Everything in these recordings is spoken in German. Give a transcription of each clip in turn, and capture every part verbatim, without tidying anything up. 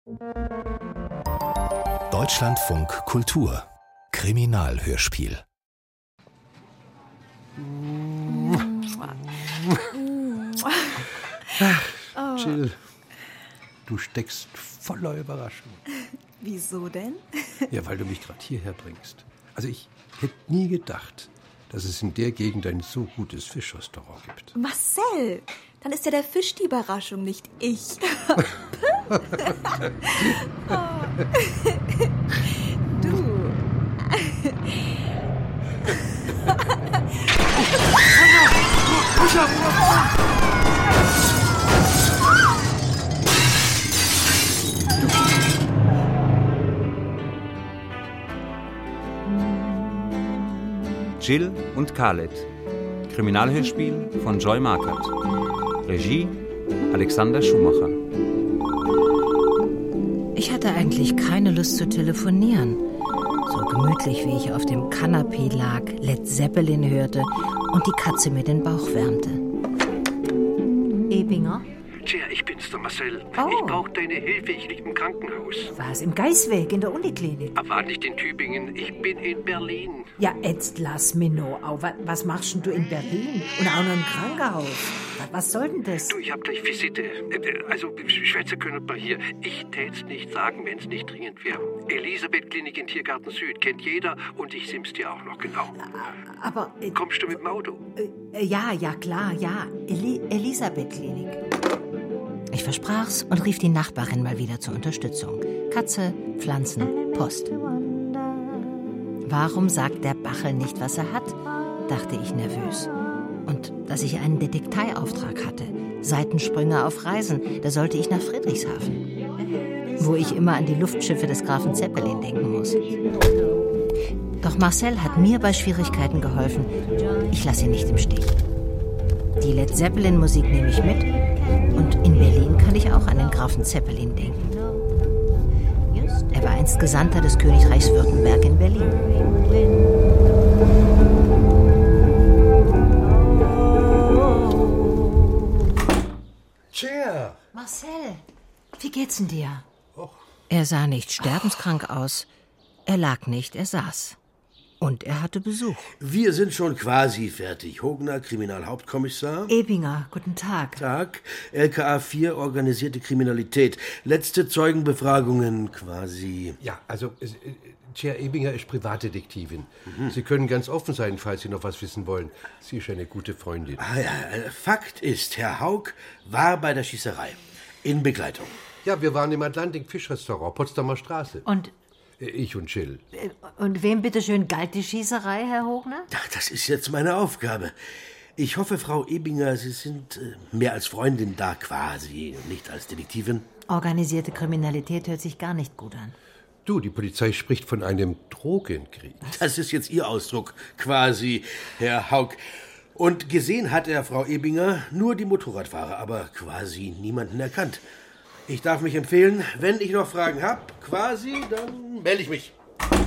Deutschlandfunk Kultur Kriminalhörspiel. Ach, Jill, du steckst voller Überraschung. Wieso denn? Ja, weil du mich gerade hierher bringst. Also ich hätte nie gedacht, dass es in der Gegend ein so gutes Fischrestaurant gibt. Marcel, dann ist ja der Fisch die Überraschung, nicht ich. Oh. Du. Jill und Khaled. Kriminalhörspiel von Joy Markert. Regie Alexander Schumacher. Ich hatte eigentlich keine Lust zu telefonieren. So gemütlich, wie ich auf dem Kanapee lag, Led Zeppelin hörte und die Katze mir den Bauch wärmte. Ebinger? Tja, ich bin's, der Marcel. Oh. Ich brauche deine Hilfe, ich lieg im Krankenhaus. Was, im Geisweg, in der Uniklinik? Aber nicht in Tübingen, ich bin in Berlin. Ja, jetzt lass mich noch auf. Was machst denn du in Berlin? Und auch noch im Krankenhaus? Was soll denn das? Du, ich hab gleich Visite. Also, schwätzen können wir hier. Ich tät's nicht sagen, wenn's nicht dringend wäre. Elisabeth-Klinik in Tiergarten Süd kennt jeder und ich sim's dir auch noch genau. Aber... Äh, Kommst du mit dem Auto? Äh, ja, ja, klar, ja. Eli- Elisabeth-Klinik. Ich versprach's und rief die Nachbarin mal wieder zur Unterstützung. Katze, Pflanzen, Post. Warum sagt der Bachel nicht, was er hat? Dachte ich nervös. Und dass ich einen Detekteiauftrag hatte. Seitensprünge auf Reisen, da sollte ich nach Friedrichshafen. Wo ich immer an die Luftschiffe des Grafen Zeppelin denken muss. Doch Marcel hat mir bei Schwierigkeiten geholfen. Ich lasse ihn nicht im Stich. Die Led Zeppelin-Musik nehme ich mit. Und in Berlin kann ich auch an den Grafen Zeppelin denken. Er war einst Gesandter des Königreichs Württemberg in Berlin. Tja. Marcel, wie geht's denn dir? Och. Er sah nicht sterbenskrank aus. Er lag nicht, er saß. Und er hatte Besuch. Wir sind schon quasi fertig. Hogner, Kriminalhauptkommissar. Ebinger, guten Tag. Tag. L K A vier, organisierte Kriminalität. Letzte Zeugenbefragungen quasi. Ja, also, äh, Tja Ebinger ist Privatdetektivin. Mhm. Sie können ganz offen sein, falls Sie noch was wissen wollen. Sie ist eine gute Freundin. Ah, ja, Fakt ist, Herr Haug war bei der Schießerei. In Begleitung. Ja, wir waren im Atlantik-Fischrestaurant, Potsdamer Straße. Und... Ich und Jill. Und wem bitteschön galt die Schießerei, Herr Hogner? Ach, das ist jetzt meine Aufgabe. Ich hoffe, Frau Ebinger, Sie sind äh, mehr als Freundin da quasi, nicht als Detektivin. Organisierte Kriminalität hört sich gar nicht gut an. Du, die Polizei spricht von einem Drogenkrieg. Das ist jetzt Ihr Ausdruck, quasi, Herr Haug. Und gesehen hat er, Frau Ebinger, nur die Motorradfahrer, aber quasi niemanden erkannt. Ich darf mich empfehlen, wenn ich noch Fragen habe, quasi, dann melde ich mich.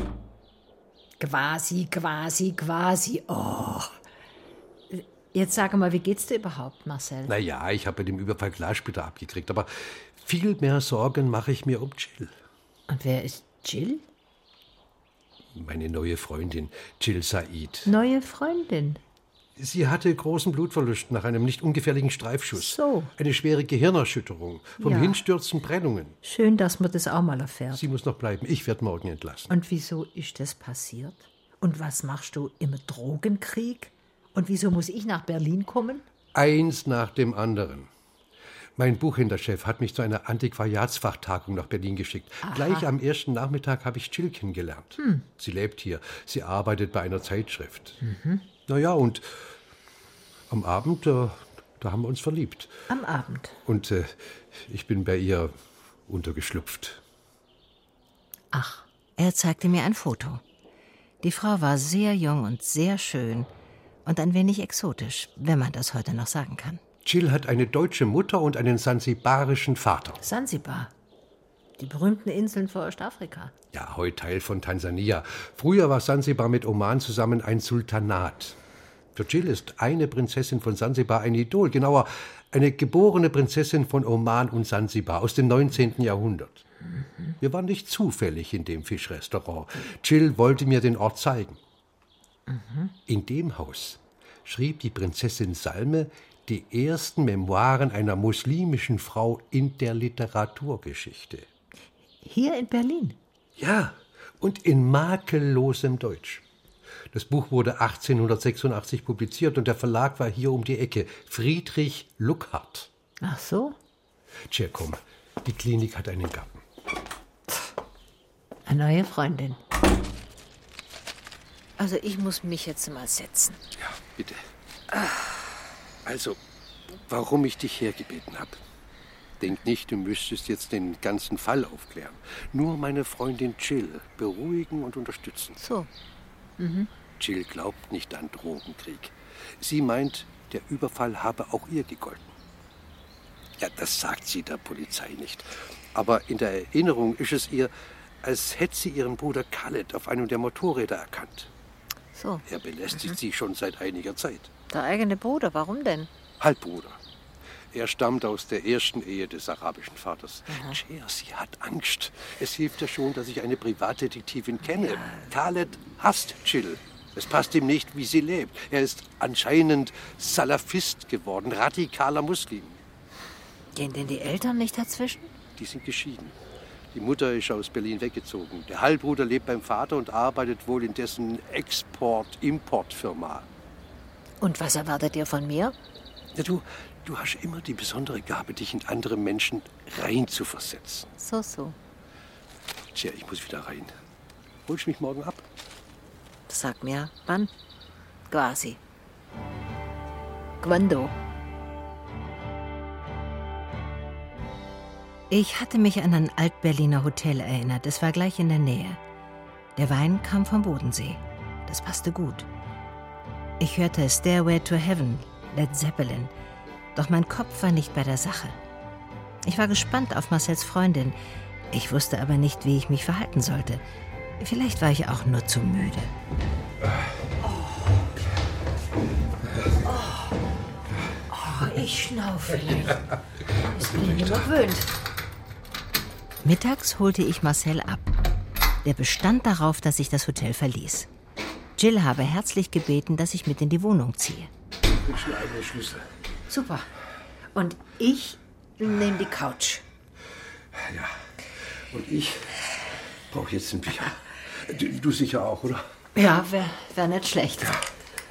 Quasi, quasi, quasi. Oh. Jetzt sag mal, wie geht's dir überhaupt, Marcel? Na ja, ich habe bei dem Überfall Glassplitter abgekriegt, aber viel mehr Sorgen mache ich mir um Jill. Und wer ist Jill? Meine neue Freundin, Jill Said. Neue Freundin? Sie hatte großen Blutverlust nach einem nicht ungefährlichen Streifschuss. So. Eine schwere Gehirnerschütterung. Vom Ja. Hinstürzen Prellungen. Schön, dass man das auch mal erfährt. Sie muss noch bleiben. Ich werde morgen entlassen. Und wieso ist das passiert? Und was machst du im Drogenkrieg? Und wieso muss ich nach Berlin kommen? Eins nach dem anderen. Mein Buchhändlerchef hat mich zu einer Antiquariatsfachtagung nach Berlin geschickt. Aha. Gleich am ersten Nachmittag habe ich Jill kennengelernt. Hm. Sie lebt hier. Sie arbeitet bei einer Zeitschrift. Mhm. Naja, und am Abend, äh, da haben wir uns verliebt. Am Abend? Und äh, ich bin bei ihr untergeschlüpft. Ach, er zeigte mir ein Foto. Die Frau war sehr jung und sehr schön und ein wenig exotisch, wenn man das heute noch sagen kann. Jill hat eine deutsche Mutter und einen sansibarischen Vater. Sansibar? Die berühmten Inseln vor Ostafrika. Ja, heute Teil von Tansania. Früher war Sansibar mit Oman zusammen ein Sultanat. Für Jill ist eine Prinzessin von Sansibar ein Idol, genauer eine geborene Prinzessin von Oman und Sansibar aus dem neunzehnten Jahrhundert. Mhm. Wir waren nicht zufällig in dem Fischrestaurant. Jill wollte mir den Ort zeigen. Mhm. In dem Haus schrieb die Prinzessin Salme die ersten Memoiren einer muslimischen Frau in der Literaturgeschichte. Hier in Berlin? Ja, und in makellosem Deutsch. Das Buch wurde achtzehnhundertsechsundachtzig publiziert und der Verlag war hier um die Ecke. Friedrich Luckhard. Ach so? Tja, komm, die Klinik hat einen Garten. Eine neue Freundin. Also ich muss mich jetzt mal setzen. Ja, bitte. Also, warum ich dich hergebeten habe. Denk nicht, du müsstest jetzt den ganzen Fall aufklären. Nur meine Freundin Jill beruhigen und unterstützen. So. Mhm. Jill glaubt nicht an Drogenkrieg. Sie meint, der Überfall habe auch ihr gegolten. Ja, das sagt sie der Polizei nicht. Aber in der Erinnerung ist es ihr, als hätte sie ihren Bruder Khaled auf einem der Motorräder erkannt. So. Er belästigt mhm. sie schon seit einiger Zeit. Der eigene Bruder, warum denn? Halbbruder. Er stammt aus der ersten Ehe des arabischen Vaters. Tja, sie hat Angst. Es hilft ja schon, dass ich eine Privatdetektivin kenne. Ja. Khaled hasst Jill. Es passt ihm nicht, wie sie lebt. Er ist anscheinend Salafist geworden, radikaler Muslim. Gehen denn die Eltern nicht dazwischen? Die sind geschieden. Die Mutter ist aus Berlin weggezogen. Der Halbbruder lebt beim Vater und arbeitet wohl in dessen Export-Import-Firma. Und was erwartet ihr von mir? Ja, du, du hast immer die besondere Gabe, dich in andere Menschen reinzuversetzen. So, so. Tja, ich muss wieder rein. Holst mich morgen ab? Sag mir, wann? Quasi. Quando? Ich hatte mich an ein Altberliner Hotel erinnert. Es war gleich in der Nähe. Der Wein kam vom Bodensee. Das passte gut. Ich hörte Stairway to Heaven, Led Zeppelin. Doch mein Kopf war nicht bei der Sache. Ich war gespannt auf Marcells Freundin. Ich wusste aber nicht, wie ich mich verhalten sollte. Vielleicht war ich auch nur zu müde. Oh, oh. Oh, ich schnaufe vielleicht. Das bin ich nicht mehr gewöhnt. Mittags holte ich Marcel ab. Der bestand darauf, dass ich das Hotel verließ. Jill habe herzlich gebeten, dass ich mit in die Wohnung ziehe. Ich wünsche eigene Schlüssel. Super. Und ich nehme die Couch. Ja. Und ich brauche jetzt ein Bier. Du, du sicher auch, oder? Ja, wäre wär nicht schlecht. Ja.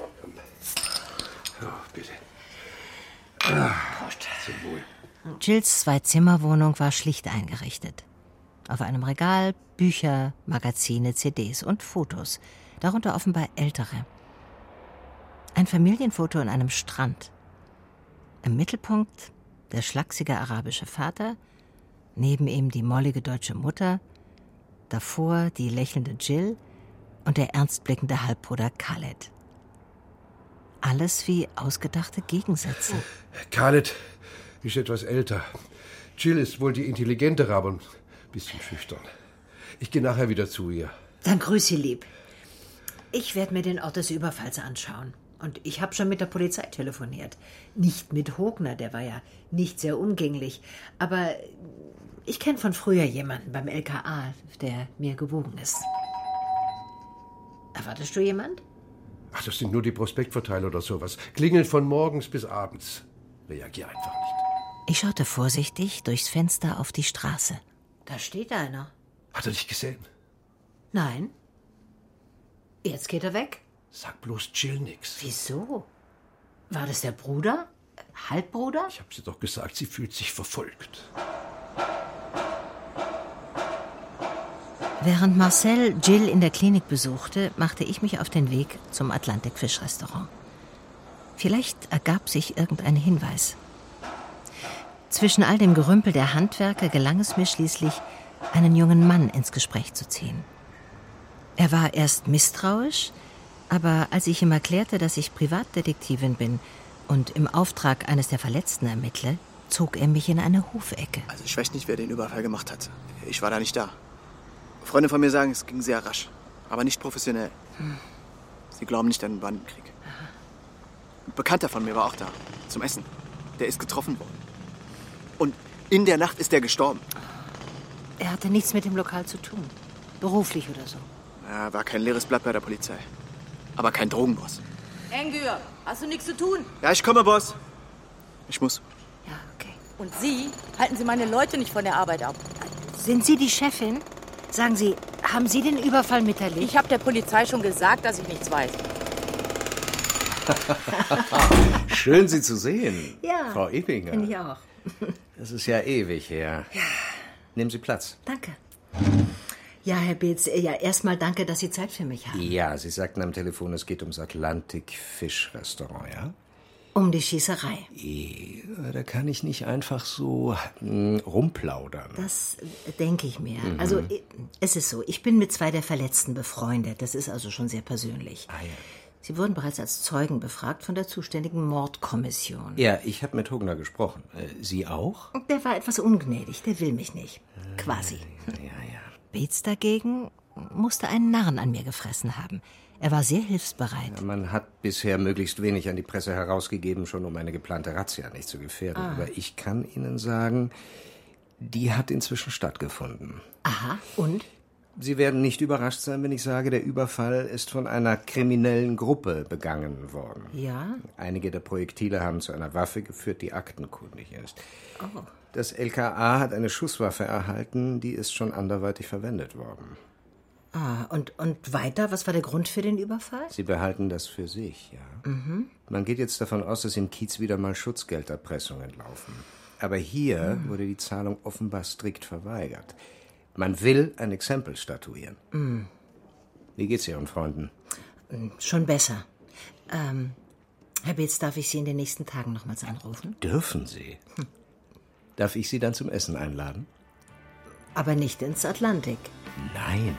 So, bitte. Ah, zum Wohl. Jills Zwei-Zimmer-Wohnung war schlicht eingerichtet. Auf einem Regal Bücher, Magazine, C Ds und Fotos, darunter offenbar ältere. Ein Familienfoto an einem Strand. Im Mittelpunkt der schlachsige arabische Vater, neben ihm die mollige deutsche Mutter, davor die lächelnde Jill und der ernstblickende Halbbruder Khaled. Alles wie ausgedachte Gegensätze. Khaled ist etwas älter. Jill ist wohl die intelligentere, aber ein bisschen schüchtern. Ich gehe nachher wieder zu ihr. Dann grüß sie lieb. Ich werde mir den Ort des Überfalls anschauen. Und ich habe schon mit der Polizei telefoniert. Nicht mit Hogner, der war ja nicht sehr umgänglich. Aber ich kenne von früher jemanden beim L K A, der mir gewogen ist. Erwartest du jemand? Ach, das sind nur die Prospektverteiler oder sowas. Klingeln von morgens bis abends. Reagier einfach nicht. Ich schaute vorsichtig durchs Fenster auf die Straße. Da steht einer. Hat er dich gesehen? Nein. Jetzt geht er weg. Sag bloß Jill nix. Wieso? War das der Bruder? Halbbruder? Ich hab sie doch gesagt, sie fühlt sich verfolgt. Während Marcel Jill in der Klinik besuchte, machte ich mich auf den Weg zum Atlantik-Fischrestaurant. Vielleicht ergab sich irgendein Hinweis. Zwischen all dem Gerümpel der Handwerker gelang es mir schließlich, einen jungen Mann ins Gespräch zu ziehen. Er war erst misstrauisch, aber als ich ihm erklärte, dass ich Privatdetektivin bin und im Auftrag eines der Verletzten ermittle, zog er mich in eine Hofecke. Also ich weiß nicht, wer den Überfall gemacht hat. Ich war da nicht da. Freunde von mir sagen, es ging sehr rasch, aber nicht professionell. Hm. Sie glauben nicht an den Bandenkrieg. Ein Bekannter von mir war auch da, zum Essen. Der ist getroffen worden. Und in der Nacht ist er gestorben. Er hatte nichts mit dem Lokal zu tun. Beruflich oder so. Ja, war kein leeres Blatt bei der Polizei. Aber kein Drogenboss. Engür, hast du nichts zu tun? Ja, ich komme, Boss. Ich muss. Ja, okay. Und Sie? Halten Sie meine Leute nicht von der Arbeit ab. Sind Sie die Chefin? Sagen Sie, haben Sie den Überfall miterlebt? Ich habe der Polizei schon gesagt, dass ich nichts weiß. Schön, Sie zu sehen, Ja, Frau Ebinger. finde ich auch. Das ist ja ewig her. Ja. Nehmen Sie Platz. Danke. Ja, Herr Beetz, ja, erstmal danke, dass Sie Zeit für mich haben. Ja, Sie sagten am Telefon, es geht ums Atlantik-Fisch-Restaurant, ja? Um die Schießerei. Ja, da kann ich nicht einfach so mh, rumplaudern. Das äh, denke ich mir. Mhm. Also, äh, es ist so, ich bin mit zwei der Verletzten befreundet. Das ist also schon sehr persönlich. Ah, ja. Sie wurden bereits als Zeugen befragt von der zuständigen Mordkommission. Ja, ich habe mit Hogner gesprochen. Äh, Sie auch? Der war etwas ungnädig, der will mich nicht. Quasi. Ja, ja, ja. Beetz dagegen musste einen Narren an mir gefressen haben. Er war sehr hilfsbereit. Ja, man hat bisher möglichst wenig an die Presse herausgegeben, schon um eine geplante Razzia nicht zu gefährden. Ah. Aber ich kann Ihnen sagen, die hat inzwischen stattgefunden. Aha, und? Sie werden nicht überrascht sein, wenn ich sage, der Überfall ist von einer kriminellen Gruppe begangen worden. Ja? Einige der Projektile haben zu einer Waffe geführt, die aktenkundig ist. Oh. Das L K A hat eine Schusswaffe erhalten, die ist schon anderweitig verwendet worden. Ah, und, und weiter? Was war der Grund für den Überfall? Sie behalten das für sich, ja. Mhm. Man geht jetzt davon aus, dass im Kiez wieder mal Schutzgelderpressungen laufen. Aber hier Mhm. wurde die Zahlung offenbar strikt verweigert. Man will ein Exempel statuieren. Mhm. Wie geht's Ihren Freunden? Schon besser. Ähm, Herr Beetz, darf ich Sie in den nächsten Tagen nochmals anrufen? Dürfen Sie? Hm. Darf ich Sie dann zum Essen einladen? Aber nicht ins Atlantik. Nein.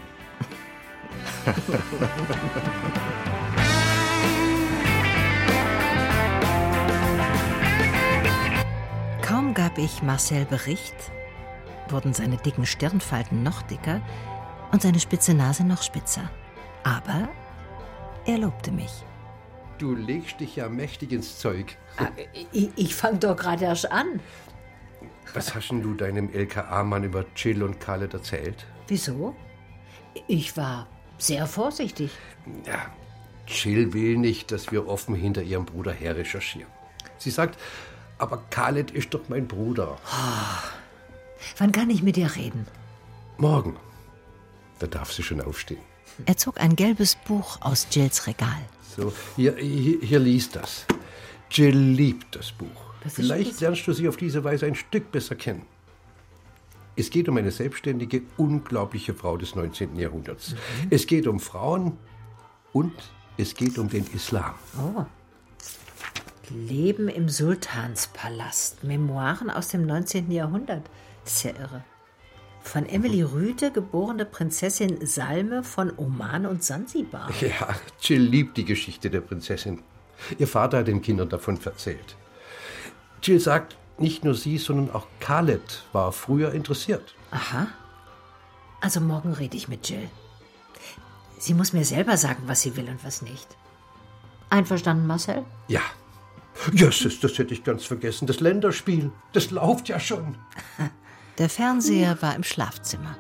Kaum gab ich Marcel Bericht, wurden seine dicken Stirnfalten noch dicker und seine spitze Nase noch spitzer. Aber er lobte mich. Du legst dich ja mächtig ins Zeug. Ich, ich fange doch gerade erst an. Was hast denn du deinem L K A-Mann über Jill und Khaled erzählt? Wieso? Ich war sehr vorsichtig. Ja, Jill will nicht, dass wir offen hinter ihrem Bruder her recherchieren. Sie sagt, aber Khaled ist doch mein Bruder. Oh, wann kann ich mit dir reden? Morgen. Da darf sie schon aufstehen. Er zog ein gelbes Buch aus Jills Regal. So, hier, hier, hier liest das. Jill liebt das Buch. Das ist Vielleicht schon lernst du sie auf diese Weise ein Stück besser kennen. Es geht um eine selbstständige, unglaubliche Frau des neunzehnten Jahrhunderts. Mhm. Es geht um Frauen und es geht um den Islam. Oh. Leben im Sultanspalast. Memoiren aus dem neunzehnten Jahrhundert. Das ist ja irre. Von Emily Rüthe, geborene Prinzessin Salme von Oman und Sansibar. Ja, Jill liebt die Geschichte der Prinzessin. Ihr Vater hat den Kindern davon erzählt. Jill sagt, nicht nur sie, sondern auch Khaled war früher interessiert. Aha. Also morgen rede ich mit Jill. Sie muss mir selber sagen, was sie will und was nicht. Einverstanden, Marcel? Ja. Jesus, das hätte ich ganz vergessen. Das Länderspiel, das läuft ja schon. Der Fernseher war im Schlafzimmer.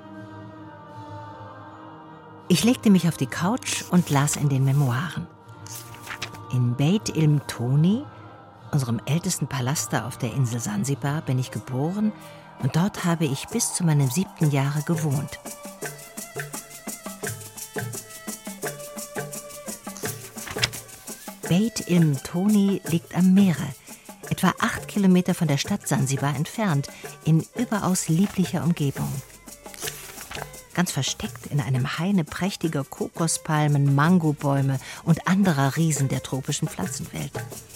Ich legte mich auf die Couch und las in den Memoiren. In Beit il Mtoni, unserem ältesten Palast auf der Insel Sansibar, bin ich geboren und dort habe ich bis zu meinem siebten Jahre gewohnt. Beit il Mtoni liegt am Meere, etwa acht Kilometer von der Stadt Sansibar entfernt, in überaus lieblicher Umgebung. Ganz versteckt in einem Haine prächtiger Kokospalmen, Mangobäume und anderer Riesen der tropischen Pflanzenwelt.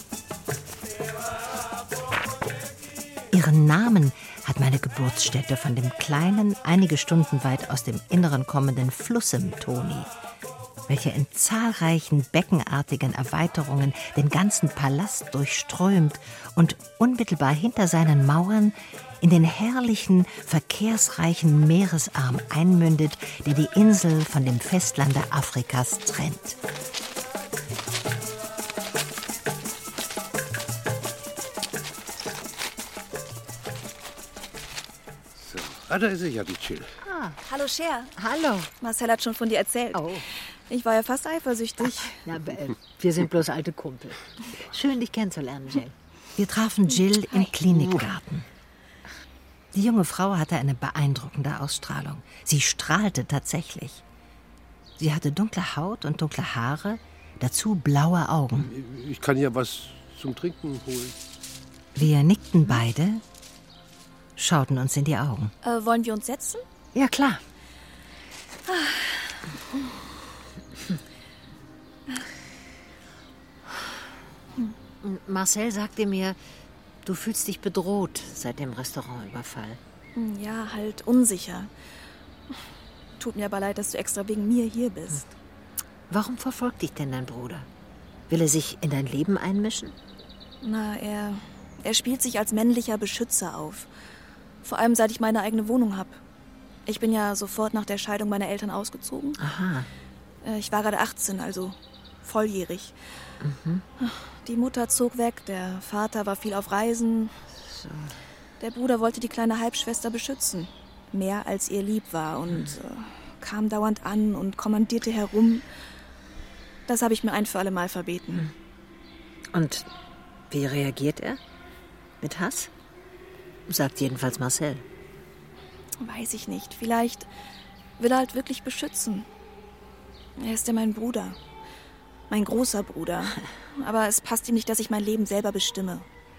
Ihren Namen hat meine Geburtsstätte von dem kleinen, einige Stunden weit aus dem Inneren kommenden Fluss Mtoni, welcher in zahlreichen beckenartigen Erweiterungen den ganzen Palast durchströmt und unmittelbar hinter seinen Mauern in den herrlichen, verkehrsreichen Meeresarm einmündet, der die Insel von dem Festlande Afrikas trennt. Ah, da ist sie ja, die Jill. Ah. Hallo, Cher. Hallo. Marcel hat schon von dir erzählt. Oh. Ich war ja fast eifersüchtig. Na, wir sind bloß alte Kumpel. Schön, dich kennenzulernen, Jill. Wir trafen Jill im Klinikgarten. Die junge Frau hatte eine beeindruckende Ausstrahlung. Sie strahlte tatsächlich. Sie hatte dunkle Haut und dunkle Haare, dazu blaue Augen. Ich kann ja was zum Trinken holen. Wir nickten beide, schauten uns in die Augen. Äh, wollen wir uns setzen? Ja, klar. Marcel sagte mir, du fühlst dich bedroht seit dem Restaurantüberfall. Ja, halt unsicher. Tut mir aber leid, dass du extra wegen mir hier bist. Warum verfolgt dich denn dein Bruder? Will er sich in dein Leben einmischen? Na, er, er spielt sich als männlicher Beschützer auf. Vor allem, seit ich meine eigene Wohnung habe. Ich bin ja sofort nach der Scheidung meiner Eltern ausgezogen. Aha. Ich war gerade achtzehn, also volljährig. Mhm. Die Mutter zog weg, der Vater war viel auf Reisen. So. Der Bruder wollte die kleine Halbschwester beschützen. Mehr als ihr lieb war und mhm. äh, kam dauernd an und kommandierte herum. Das habe ich mir ein für alle Mal verbeten. Und wie reagiert er? Mit Hass? Sagt jedenfalls Marcel. Weiß ich nicht. Vielleicht will er halt wirklich beschützen. Er ist ja mein Bruder. Mein großer Bruder. Aber es passt ihm nicht, dass ich mein Leben selber bestimme.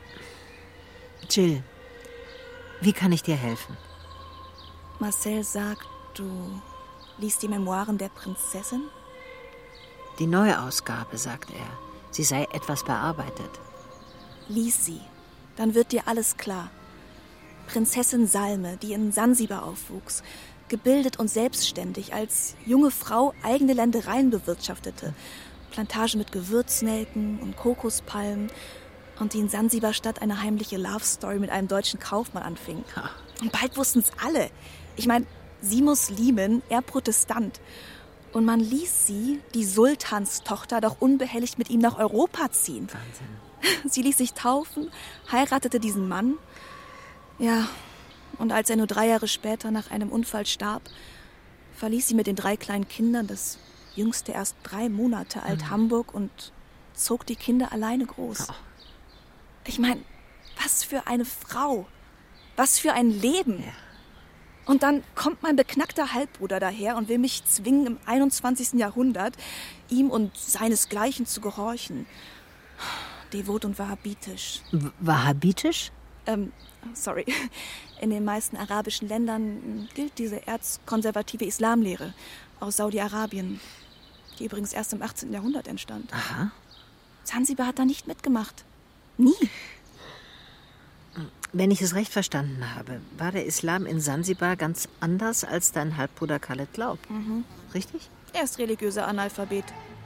Jill, wie kann ich dir helfen? Marcel sagt, du liest die Memoiren der Prinzessin? Die Neuausgabe, sagt er. Sie sei etwas bearbeitet. Lies sie. Dann wird dir alles klar. Prinzessin Salme, die in Sansibar aufwuchs, gebildet und selbstständig, als junge Frau eigene Ländereien bewirtschaftete, Plantage mit Gewürznelken und Kokospalmen und die in Sansibar-Stadt eine heimliche Love-Story mit einem deutschen Kaufmann anfing. Und bald wussten es alle. Ich meine, sie Muslimin, er Protestant. Und man ließ sie, die Sultanstochter, doch unbehelligt mit ihm nach Europa ziehen. Wahnsinn. Sie ließ sich taufen, heiratete diesen Mann. Ja, und als er nur drei Jahre später nach einem Unfall starb, verließ sie mit den drei kleinen Kindern, das jüngste erst drei Monate alt, mhm. Hamburg und zog die Kinder alleine groß. Oh. Ich meine, was für eine Frau, was für ein Leben. Ja. Und dann kommt mein beknackter Halbbruder daher und will mich zwingen, im einundzwanzigsten Jahrhundert ihm und seinesgleichen zu gehorchen. Devot und wahhabitisch. W- Wahhabitisch? Ähm, sorry. In den meisten arabischen Ländern gilt diese erzkonservative Islamlehre aus Saudi-Arabien, die übrigens erst im achtzehnten Jahrhundert entstand. Aha. Sansibar hat da nicht mitgemacht. Nie. Wenn ich es recht verstanden habe, war der Islam in Sansibar ganz anders, als dein Halbbruder Khaled glaubt. Mhm. Richtig? Er ist religiöser Analphabet.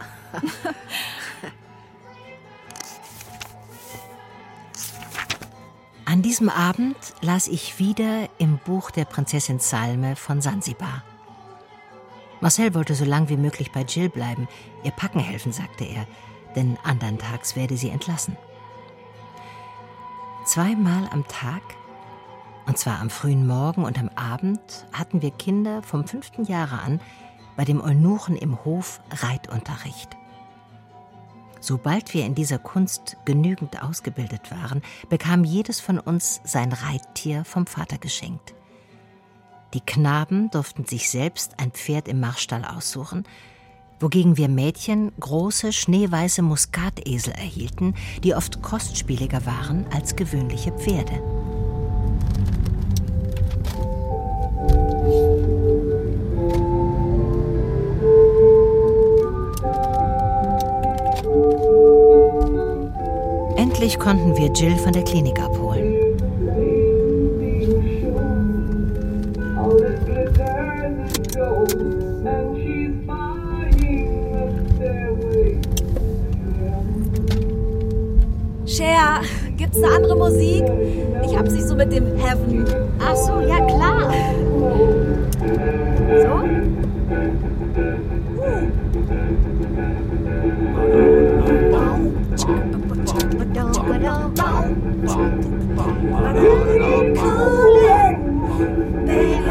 An diesem Abend las ich wieder im Buch der Prinzessin Salme von Sansibar. Marcel wollte so lang wie möglich bei Jill bleiben, ihr packen helfen, sagte er, denn andern Tags werde sie entlassen. Zweimal am Tag, und zwar am frühen Morgen und am Abend, hatten wir Kinder vom fünften Jahre an bei dem Eunuchen im Hof Reitunterricht. Sobald wir in dieser Kunst genügend ausgebildet waren, bekam jedes von uns sein Reittier vom Vater geschenkt. Die Knaben durften sich selbst ein Pferd im Marstall aussuchen, wogegen wir Mädchen große, schneeweiße Muskatesel erhielten, die oft kostspieliger waren als gewöhnliche Pferde. Endlich konnten wir Jill von der Klinik abholen. Cher, gibt's eine andere Musik? Ich hab's nicht so mit dem Heaven. Ach so, ja klar. So? Baby,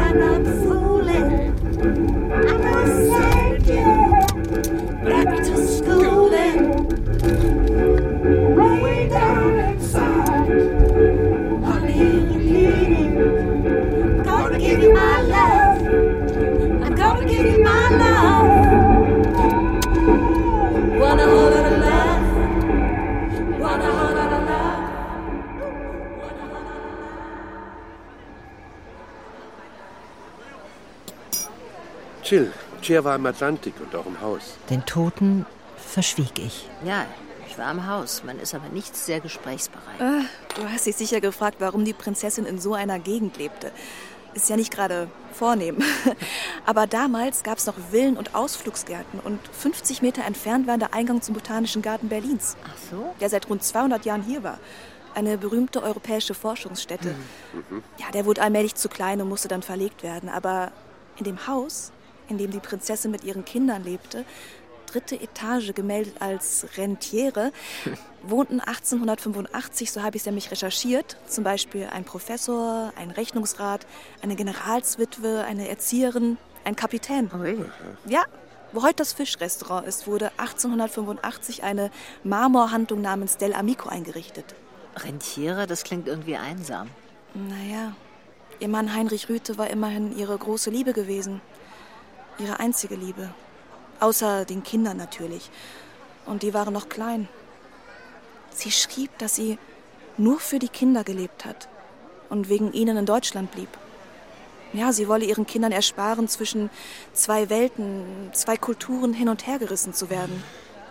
Jill, Cher war im Atlantik und auch im Haus. Den Toten verschwieg ich. Ja, ich war im Haus. Man ist aber nicht sehr gesprächsbereit. Äh, du hast dich sicher gefragt, warum die Prinzessin in so einer Gegend lebte. Ist ja nicht gerade vornehm. Aber damals gab es noch Villen und Ausflugsgärten und fünfzig Meter entfernt war der Eingang zum Botanischen Garten Berlins. Ach so? Der seit rund zweihundert Jahren hier war. Eine berühmte europäische Forschungsstätte. Mhm. Ja, der wurde allmählich zu klein und musste dann verlegt werden. Aber in dem Haus, in dem die Prinzessin mit ihren Kindern lebte, dritte Etage gemeldet als Rentiere, wohnten achtzehnhundertfünfundachtzig, so habe ich es nämlich recherchiert, zum Beispiel ein Professor, ein Rechnungsrat, eine Generalswitwe, eine Erzieherin, ein Kapitän. Ui. Ja, wo heute das Fischrestaurant ist, wurde achtzehnhundertfünfundachtzig eine Marmorhandlung namens Del Amico eingerichtet. Rentiere, das klingt irgendwie einsam. Naja, ihr Mann Heinrich Rüthe war immerhin ihre große Liebe gewesen. Ihre einzige Liebe. Außer den Kindern natürlich. Und die waren noch klein. Sie schrieb, dass sie nur für die Kinder gelebt hat und wegen ihnen in Deutschland blieb. Ja, sie wolle ihren Kindern ersparen, zwischen zwei Welten, zwei Kulturen hin und her gerissen zu werden.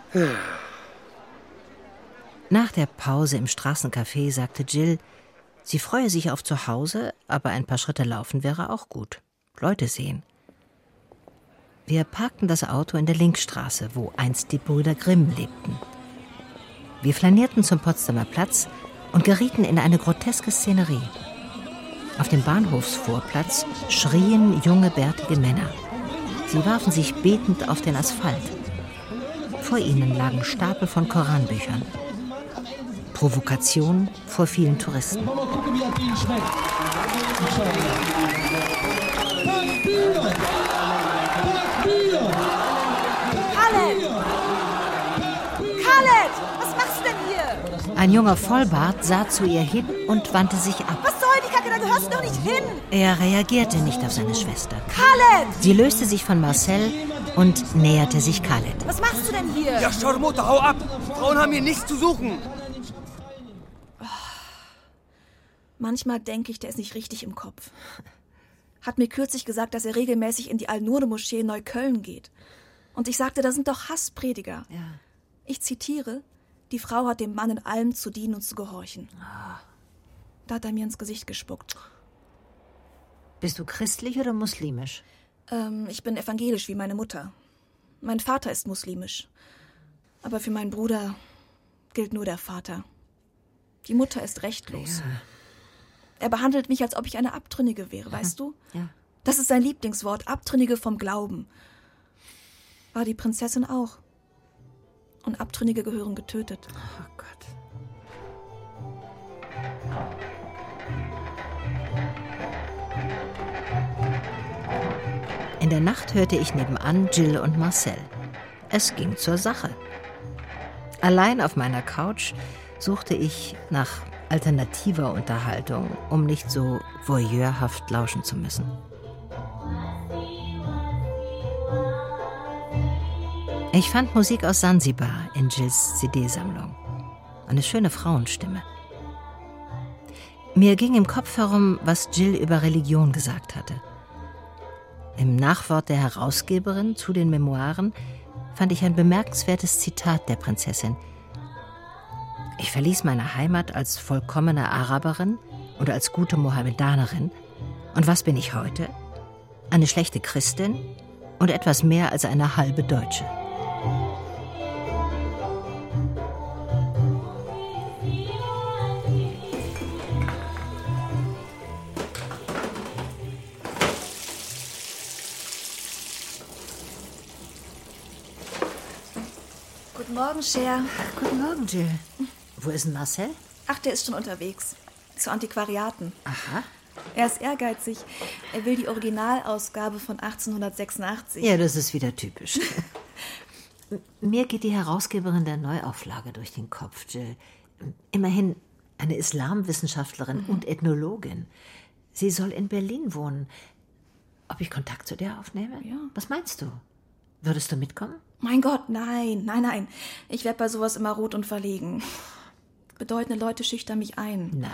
Nach der Pause im Straßencafé sagte Jill, sie freue sich auf Zuhause, aber ein paar Schritte laufen wäre auch gut. Leute sehen. Wir parkten das Auto in der Linkstraße, wo einst die Brüder Grimm lebten. Wir flanierten zum Potsdamer Platz und gerieten in eine groteske Szenerie. Auf dem Bahnhofsvorplatz schrien junge, bärtige Männer. Sie warfen sich betend auf den Asphalt. Vor ihnen lagen Stapel von Koranbüchern. Provokation vor vielen Touristen. Mal gucken, wie das Ihnen schmeckt. Khaled! Khaled! Was machst du denn hier? Ein junger Vollbart sah zu ihr hin und wandte sich ab. Was soll die Kacke? Da gehörst du doch nicht hin! Er reagierte nicht auf seine Schwester. Khaled! Sie löste sich von Marcel und näherte sich Khaled. Was machst du denn hier? Ja, Schormutter, hau ab! Frauen haben hier nichts zu suchen! Manchmal denke ich, der ist nicht richtig im Kopf. Hat mir kürzlich gesagt, dass er regelmäßig in die Al-Nur-Moschee in Neukölln geht. Und ich sagte, das sind doch Hassprediger. Ja. Ich zitiere, die Frau hat dem Mann in allem zu dienen und zu gehorchen. Ah. Da hat er mir ins Gesicht gespuckt. Bist du christlich oder muslimisch? Ähm, ich bin evangelisch wie meine Mutter. Mein Vater ist muslimisch. Aber für meinen Bruder gilt nur der Vater. Die Mutter ist rechtlos. Ja. Er behandelt mich, als ob ich eine Abtrünnige wäre, weißt du? Ja. Das ist sein Lieblingswort, Abtrünnige vom Glauben. War die Prinzessin auch. Und Abtrünnige gehören getötet. Oh Gott. In der Nacht hörte ich nebenan Jill und Marcel. Es ging zur Sache. Allein auf meiner Couch suchte ich nach alternativer Unterhaltung, um nicht so voyeurhaft lauschen zu müssen. Ich fand Musik aus Sansibar in Jills C D-Sammlung. Eine schöne Frauenstimme. Mir ging im Kopf herum, was Jill über Religion gesagt hatte. Im Nachwort der Herausgeberin zu den Memoiren fand ich ein bemerkenswertes Zitat der Prinzessin. Ich verließ meine Heimat als vollkommene Araberin und als gute Mohammedanerin. Und was bin ich heute? Eine schlechte Christin und etwas mehr als eine halbe Deutsche. Guten Morgen, Cher. Guten Morgen, Jill. Wo ist denn Marcel? Ach, der ist schon unterwegs. Zu Antiquariaten. Aha. Er ist ehrgeizig. Er will die Originalausgabe von achtzehnhundertsechsundachtzig. Ja, das ist wieder typisch. Mir geht die Herausgeberin der Neuauflage durch den Kopf, Jill. Immerhin eine Islamwissenschaftlerin mhm. und Ethnologin. Sie soll in Berlin wohnen. Ob ich Kontakt zu der aufnehme? Ja. Was meinst du? Würdest du mitkommen? Mein Gott, nein, nein, nein. Ich werde bei sowas immer rot und verlegen. Bedeutende Leute schüchtern mich ein. Na,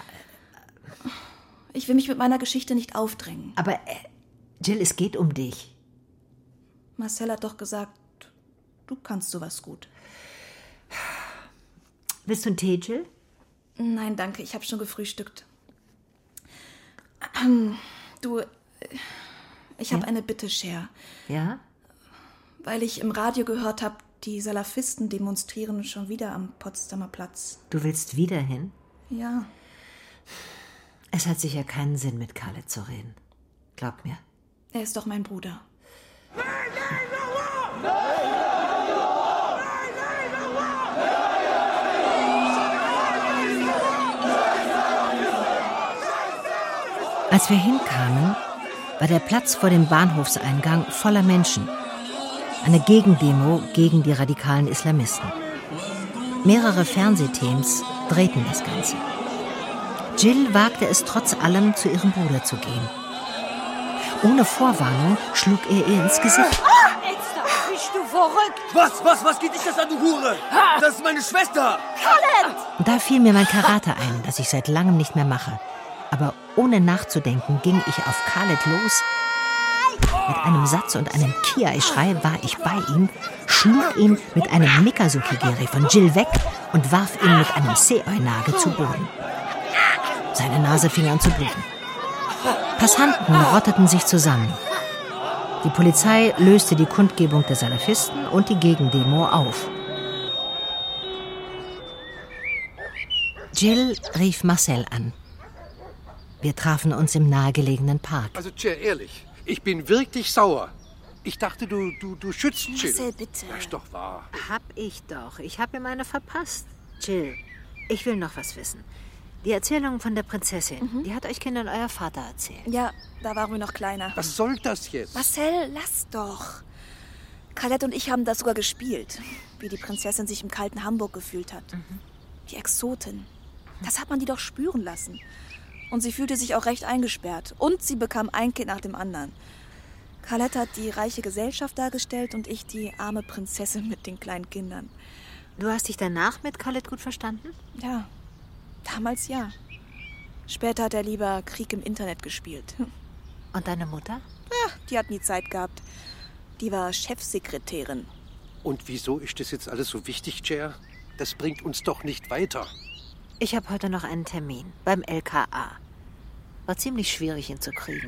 ich will mich mit meiner Geschichte nicht aufdrängen. Aber, äh, Jill, es geht um dich. Marcel hat doch gesagt, du kannst sowas gut. Willst du einen Tee, Jill? Nein, danke, ich habe schon gefrühstückt. Du, ich habe ja? eine Bitte, Cher. Ja? Weil ich im Radio gehört habe, die Salafisten demonstrieren schon wieder am Potsdamer Platz. Du willst wieder hin? Ja. Es hat sicher keinen Sinn, mit Khaled zu reden. Glaub mir. Er ist doch mein Bruder. Als wir hinkamen, war der Platz vor dem Bahnhofseingang voller Menschen. Eine Gegendemo gegen die radikalen Islamisten. Mehrere Fernsehteams drehten das Ganze. Jill wagte es trotz allem, zu ihrem Bruder zu gehen. Ohne Vorwarnung schlug er ihr ins Gesicht. Jetzt bist du verrückt! Was, was, was geht dich das an, du Hure? Das ist meine Schwester! Khaled! Und da fiel mir mein Karate ein, das ich seit langem nicht mehr mache. Aber ohne nachzudenken ging ich auf Khaled los. Mit einem Satz und einem Kia-Schrei war ich bei ihm, schlug ihn mit einem Mikazuki-Geri von Jill weg und warf ihn mit einem Seoi-Nage zu Boden. Seine Nase fing an zu bluten. Passanten rotteten sich zusammen. Die Polizei löste die Kundgebung der Salafisten und die Gegendemo auf. Jill rief Marcel an. Wir trafen uns im nahegelegenen Park. Also, Cher, ehrlich, ich bin wirklich sauer. Ich dachte, du, du, du schützt Jill. Marcel, bitte. Das ist doch wahr. Hab ich doch. Ich hab ihm eine verpasst. Jill, ich will noch was wissen. Die Erzählung von der Prinzessin, mhm. die hat euch Kindern euer Vater erzählt. Ja, da waren wir noch kleiner. Was soll das jetzt? Marcel, lass doch. Khaled und ich haben das sogar gespielt. Wie die Prinzessin sich im kalten Hamburg gefühlt hat. Mhm. Die Exotin. Das hat man die doch spüren lassen. Und sie fühlte sich auch recht eingesperrt. Und sie bekam ein Kind nach dem anderen. Khaled hat die reiche Gesellschaft dargestellt und ich die arme Prinzessin mit den kleinen Kindern. Du hast dich danach mit Khaled gut verstanden? Ja, damals ja. Später hat er lieber Krieg im Internet gespielt. Und deine Mutter? Ja, die hat nie Zeit gehabt. Die war Chefsekretärin. Und wieso ist das jetzt alles so wichtig, Cher? Das bringt uns doch nicht weiter. Ich habe heute noch einen Termin beim L K A. War ziemlich schwierig, ihn zu kriegen.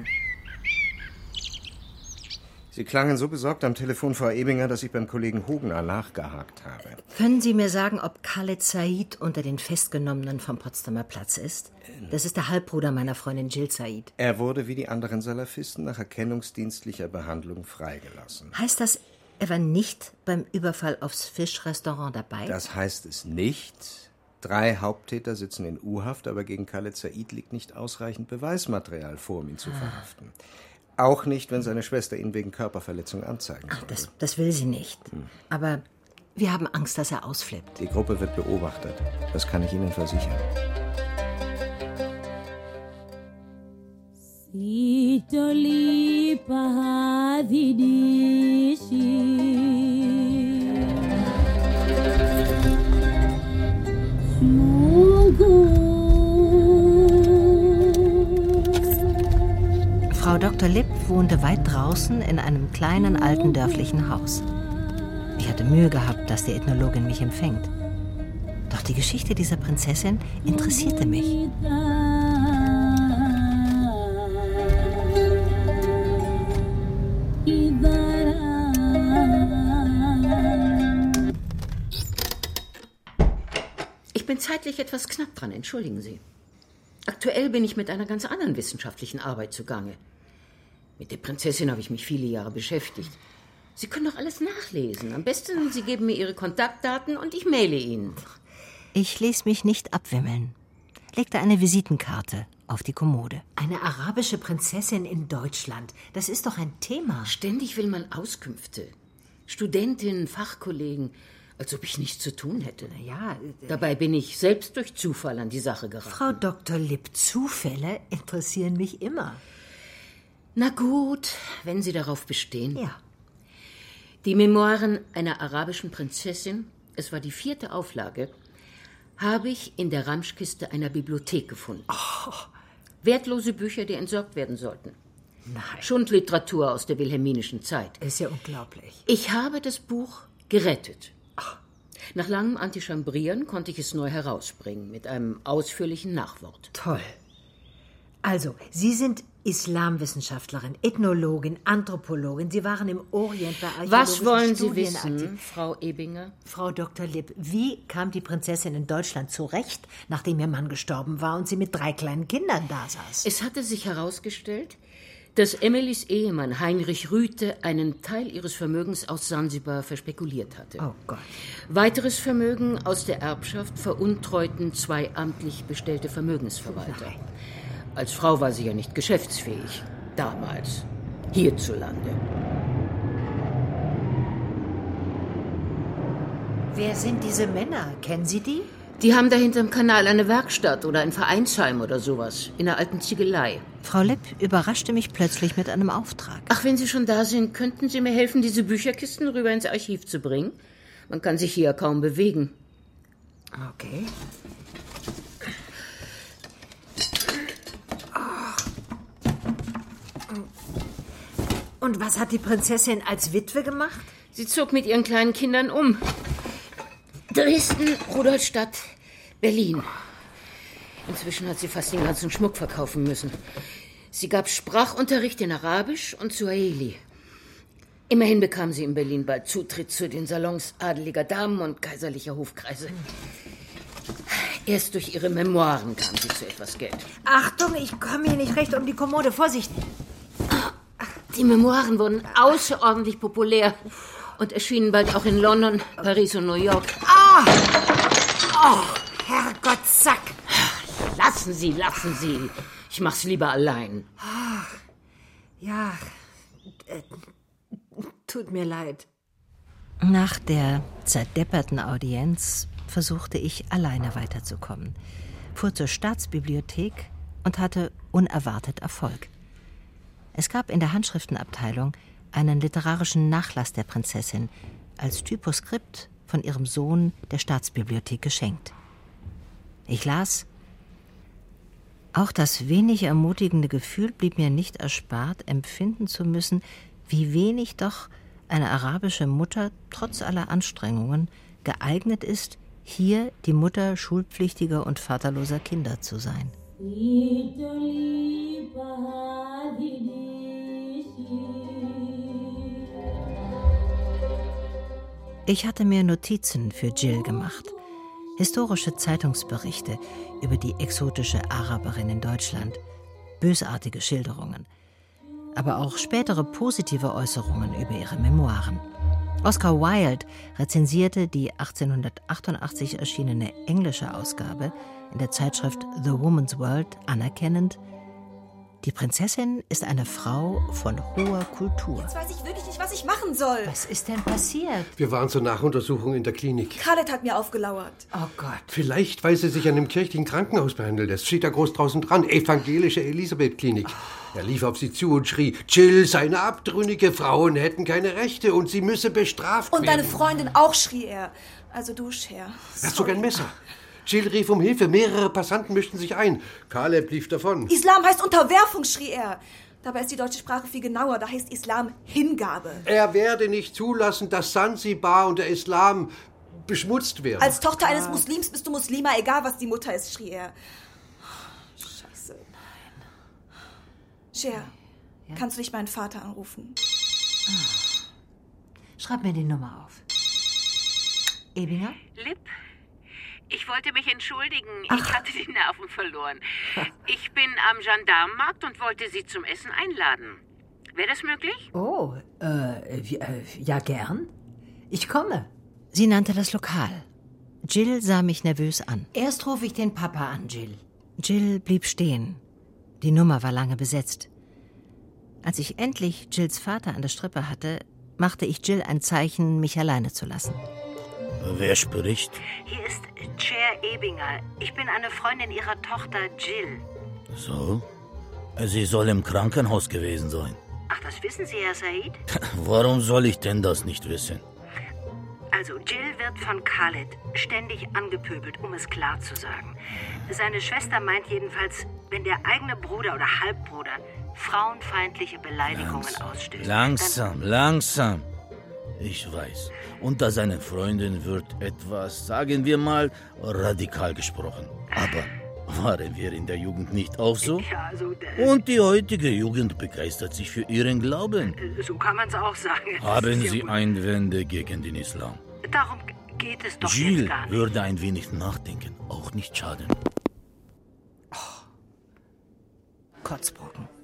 Sie klangen so besorgt am Telefon, Frau Ebinger, dass ich beim Kollegen Hogner nachgehakt habe. Können Sie mir sagen, ob Khaled Said unter den Festgenommenen vom Potsdamer Platz ist? Das ist der Halbbruder meiner Freundin Jill Said. Er wurde wie die anderen Salafisten nach erkennungsdienstlicher Behandlung freigelassen. Heißt das, er war nicht beim Überfall aufs Fischrestaurant dabei? Das heißt es nicht. Drei Haupttäter sitzen in U-Haft, aber gegen Khaled Said liegt nicht ausreichend Beweismaterial vor, um ihn zu verhaften. Auch nicht, wenn seine Schwester ihn wegen Körperverletzung anzeigen soll. Ach, das, das will sie nicht. Hm. Aber wir haben Angst, dass er ausflippt. Die Gruppe wird beobachtet. Das kann ich Ihnen versichern. Frau Doktor Lipp wohnte weit draußen in einem kleinen, alten, dörflichen Haus. Ich hatte Mühe gehabt, dass die Ethnologin mich empfängt. Doch die Geschichte dieser Prinzessin interessierte mich. Ich bin zeitlich etwas knapp dran, entschuldigen Sie. Aktuell bin ich mit einer ganz anderen wissenschaftlichen Arbeit zugange. Mit der Prinzessin habe ich mich viele Jahre beschäftigt. Sie können doch alles nachlesen. Am besten, Sie geben mir Ihre Kontaktdaten und ich maile Ihnen. Ich ließ mich nicht abwimmeln, legte eine Visitenkarte auf die Kommode. Eine arabische Prinzessin in Deutschland, das ist doch ein Thema. Ständig will man Auskünfte. Studentinnen, Fachkollegen, als ob ich nichts zu tun hätte. Ja, äh, Dabei bin ich selbst durch Zufall an die Sache geraten. Frau Doktor Lipp, Zufälle interessieren mich immer. Na gut, wenn Sie darauf bestehen. Ja. Die Memoiren einer arabischen Prinzessin, es war die vierte Auflage, habe ich in der Ramschkiste einer Bibliothek gefunden. Oh. Wertlose Bücher, die entsorgt werden sollten. Nein. Schundliteratur aus der wilhelminischen Zeit. Ist ja unglaublich. Ich habe das Buch gerettet. Ach. Nach langem Antichambrieren konnte ich es neu herausbringen, mit einem ausführlichen Nachwort. Toll. Also, Sie sind Islamwissenschaftlerin, Ethnologin, Anthropologin. Sie waren im Orient bei archäologischen Was wollen Sie Studien wissen, aktiv. Frau Ebinger? Frau Doktor Lipp, wie kam die Prinzessin in Deutschland zurecht, nachdem ihr Mann gestorben war und sie mit drei kleinen Kindern da saß? Es hatte sich herausgestellt, dass Emilys Ehemann Heinrich Rüthe einen Teil ihres Vermögens aus Sansibar verspekuliert hatte. Oh Gott. Weiteres Vermögen aus der Erbschaft veruntreuten zwei amtlich bestellte Vermögensverwalter. Nein. Als Frau war sie ja nicht geschäftsfähig. Damals. Hierzulande. Wer sind diese Männer? Kennen Sie die? Die haben da hinterm Kanal eine Werkstatt oder ein Vereinsheim oder sowas. In der alten Ziegelei. Frau Lipp überraschte mich plötzlich mit einem Auftrag. Ach, wenn Sie schon da sind, könnten Sie mir helfen, diese Bücherkisten rüber ins Archiv zu bringen? Man kann sich hier ja kaum bewegen. Okay. Und was hat die Prinzessin als Witwe gemacht? Sie zog mit ihren kleinen Kindern um. Dresden, Rudolstadt, Berlin. Inzwischen hat sie fast den ganzen Schmuck verkaufen müssen. Sie gab Sprachunterricht in Arabisch und Suaheli. Immerhin bekam sie in Berlin bald Zutritt zu den Salons adeliger Damen und kaiserlicher Hofkreise. Erst durch ihre Memoiren kam sie zu etwas Geld. Achtung, ich komme hier nicht recht um die Kommode. Vorsicht! Die Memoiren wurden außerordentlich populär und erschienen bald auch in London, Paris und New York. Ah! Oh, Herrgott, Sack! Lassen Sie, lassen Sie. Ich mach's lieber allein. Ach, ja, äh, tut mir leid. Nach der zerdepperten Audienz versuchte ich, alleine weiterzukommen, fuhr zur Staatsbibliothek und hatte unerwartet Erfolg. Es gab in der Handschriftenabteilung einen literarischen Nachlass der Prinzessin als Typoskript von ihrem Sohn der Staatsbibliothek geschenkt. Ich las: Auch das wenig ermutigende Gefühl blieb mir nicht erspart, empfinden zu müssen, wie wenig doch eine arabische Mutter trotz aller Anstrengungen geeignet ist, hier die Mutter schulpflichtiger und vaterloser Kinder zu sein. Ich hatte mir Notizen für Jill gemacht. Historische Zeitungsberichte über die exotische Araberin in Deutschland. Bösartige Schilderungen. Aber auch spätere positive Äußerungen über ihre Memoiren. Oscar Wilde rezensierte die achtzehnhundertachtundachtzig erschienene englische Ausgabe in der Zeitschrift The Woman's World anerkennend: Die Prinzessin ist eine Frau von hoher Kultur. Jetzt weiß ich wirklich nicht, was ich machen soll. Was ist denn passiert? Wir waren zur Nachuntersuchung in der Klinik. Khaled hat mir aufgelauert. Oh Gott. Vielleicht, weil sie sich an einem kirchlichen Krankenhaus behandelt. Das steht da groß draußen dran. Evangelische Elisabeth-Klinik. Er lief auf sie zu und schrie: Jill, seine abtrünnige Frauen hätten keine Rechte und sie müsse bestraft und werden. Und deine Freundin auch, schrie er. Also du, Cher. Er hat sogar ein Messer. Jill rief um Hilfe. Mehrere Passanten mischten sich ein. Kaleb lief davon. Islam heißt Unterwerfung, schrie er. Dabei ist die deutsche Sprache viel genauer. Da heißt Islam Hingabe. Er werde nicht zulassen, dass Sansibar und der Islam beschmutzt werden. Als Tochter eines Muslims bist du Muslima, egal was die Mutter ist, schrie er. Scheiße, nein. Cher, ja? Kannst du nicht meinen Vater anrufen? Ah. Schreib mir die Nummer auf. Ebinger? Lipp? Ich wollte mich entschuldigen. Ach. Ich hatte die Nerven verloren. Ich bin am Gendarmenmarkt und wollte Sie zum Essen einladen. Wäre das möglich? Oh, äh, ja, gern. Ich komme. Sie nannte das Lokal. Jill sah mich nervös an. Erst rufe ich den Papa an, Jill. Jill blieb stehen. Die Nummer war lange besetzt. Als ich endlich Jills Vater an der Strippe hatte, machte ich Jill ein Zeichen, mich alleine zu lassen. Wer spricht? Hier ist Cher Ebinger. Ich bin eine Freundin Ihrer Tochter Jill. So? Sie soll im Krankenhaus gewesen sein. Ach, das wissen Sie, Herr Said? Warum soll ich denn das nicht wissen? Also, Jill wird von Khaled ständig angepöbelt, um es klar zu sagen. Seine Schwester meint jedenfalls, wenn der eigene Bruder oder Halbbruder frauenfeindliche Beleidigungen Langsam, ausstößt. langsam, langsam. Ich weiß, unter seinen Freunden wird etwas, sagen wir mal, radikal gesprochen. Aber waren wir in der Jugend nicht auch so? Ja, so Und die heutige Jugend begeistert sich für ihren Glauben. so kann man es auch sagen. Es Haben ist Sie ja- Einwände gegen den Islam? Darum geht es doch Gilles jetzt gar nicht. würde ein wenig nachdenken, auch nicht schaden. Kotzbrocken.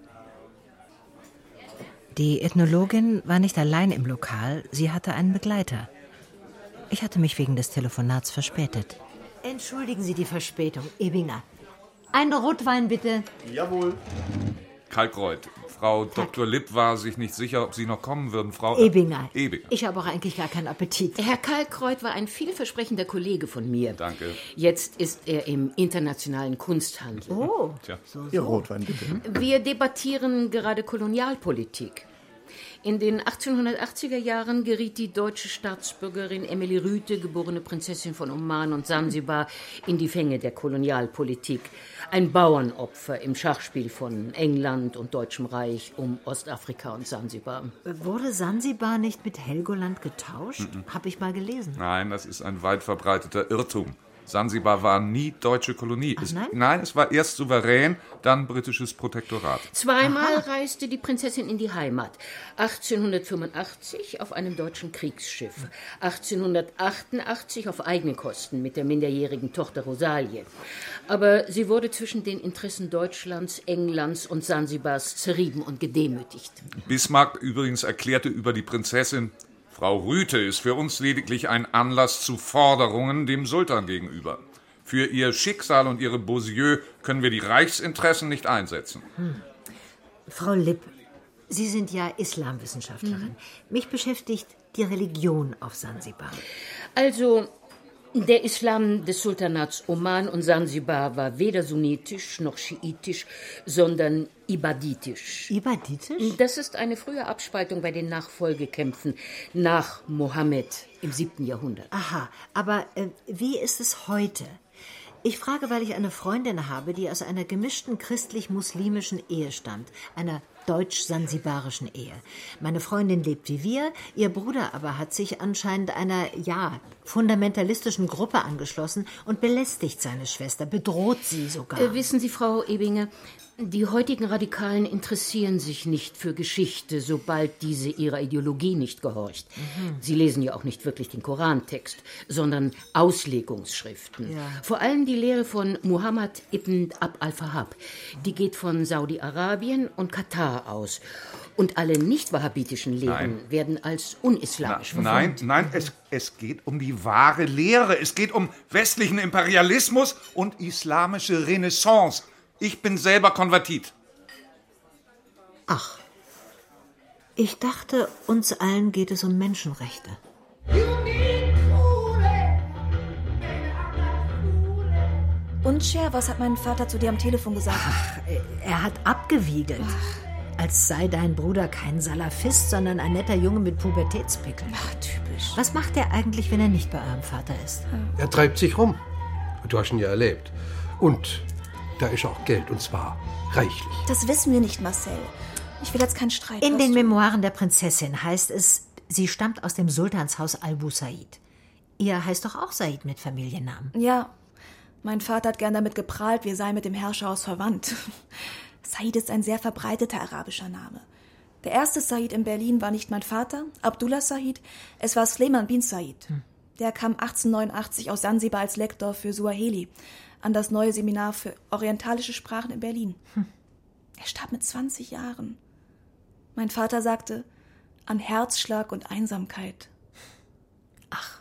Die Ethnologin war nicht allein im Lokal, sie hatte einen Begleiter. Ich hatte mich wegen des Telefonats verspätet. Entschuldigen Sie die Verspätung, Ebinger. Ein Rotwein bitte. Jawohl. Kalkreuth. Frau Doktor Lipp war sich nicht sicher, ob Sie noch kommen würden, Frau... Ebinger. Ebinger. Ich habe auch eigentlich gar keinen Appetit. Herr Kalkreuth war ein vielversprechender Kollege von mir. Danke. Jetzt ist er im internationalen Kunsthandel. Oh, Tja. so, Ihr so. Rotwein, bitte. Wir debattieren gerade Kolonialpolitik. In den achtzehnhundertachtziger Jahren geriet die deutsche Staatsbürgerin Emily Rüthe, geborene Prinzessin von Oman und Sansibar, in die Fänge der Kolonialpolitik. Ein Bauernopfer im Schachspiel von England und Deutschem Reich um Ostafrika und Sansibar. Wurde Sansibar nicht mit Helgoland getauscht? Mhm. Habe ich mal gelesen. Nein, das ist ein weit verbreiteter Irrtum. Sansibar war nie deutsche Kolonie. Ach, es, nein? nein, es war erst souverän, dann britisches Protektorat. Zweimal reiste die Prinzessin in die Heimat. achtzehnhundertfünfundachtzig auf einem deutschen Kriegsschiff. achtzehnhundertachtundachtzig auf eigene Kosten mit der minderjährigen Tochter Rosalie. Aber sie wurde zwischen den Interessen Deutschlands, Englands und Sansibars zerrieben und gedemütigt. Bismarck übrigens erklärte über die Prinzessin: Frau Rüthe ist für uns lediglich ein Anlass zu Forderungen dem Sultan gegenüber. Für ihr Schicksal und ihre Beaujeu können wir die Reichsinteressen nicht einsetzen. Hm. Frau Lipp, Sie sind ja Islamwissenschaftlerin. Mhm. Mich beschäftigt die Religion auf Sansibar. Also, der Islam des Sultanats Oman und Sansibar war weder sunnitisch noch schiitisch, sondern ibaditisch. Ibaditisch? Das ist eine frühe Abspaltung bei den Nachfolgekämpfen nach Mohammed im siebten Jahrhundert. Aha, aber äh, wie ist es heute? Ich frage, weil ich eine Freundin habe, die aus einer gemischten christlich-muslimischen Ehe stammt, einer deutsch-sansibarischen Ehe. Meine Freundin lebt wie wir, ihr Bruder aber hat sich anscheinend einer, ja, fundamentalistischen Gruppe angeschlossen und belästigt seine Schwester, bedroht sie sogar. Äh, wissen Sie, Frau Ebinger, die heutigen Radikalen interessieren sich nicht für Geschichte, sobald diese ihrer Ideologie nicht gehorcht. Mhm. Sie lesen ja auch nicht wirklich den Korantext, sondern Auslegungsschriften. Ja. Vor allem die Lehre von Muhammad ibn Abd al-Wahhab. Die geht von Saudi-Arabien und Katar aus. Und alle nicht-wahhabitischen Lehren Nein. werden als unislamisch Nein, verfolgt. nein, es, es geht um die wahre Lehre. Es geht um westlichen Imperialismus und islamische Renaissance. Ich bin selber Konvertit. Ach, ich dachte, uns allen geht es um Menschenrechte. Und Cher, was hat mein Vater zu dir am Telefon gesagt? Ach, er hat abgewiegelt. Als sei dein Bruder kein Salafist, sondern ein netter Junge mit Pubertätspickeln. Ach, typisch. Was macht er eigentlich, wenn er nicht bei eurem Vater ist? Er treibt sich rum. Du hast ihn ja erlebt. Und da ist auch Geld, und zwar reichlich. Das wissen wir nicht, Marcel. Ich will jetzt keinen Streit. In weißt den du? Memoiren der Prinzessin heißt es, sie stammt aus dem Sultanshaus Albu Said. Ihr heißt doch auch Said mit Familiennamen. Ja, mein Vater hat gern damit geprahlt, wir seien mit dem Herrscherhaus verwandt. Said ist ein sehr verbreiteter arabischer Name. Der erste Said in Berlin war nicht mein Vater, Abdullah Said, es war Sleiman bin Said. Hm. Der kam achtzehnhundertneunundachtzig aus Sansibar als Lektor für Suaheli an das neue Seminar für orientalische Sprachen in Berlin. Hm. Er starb mit zwanzig Jahren. Mein Vater sagte, an Herzschlag und Einsamkeit. Ach.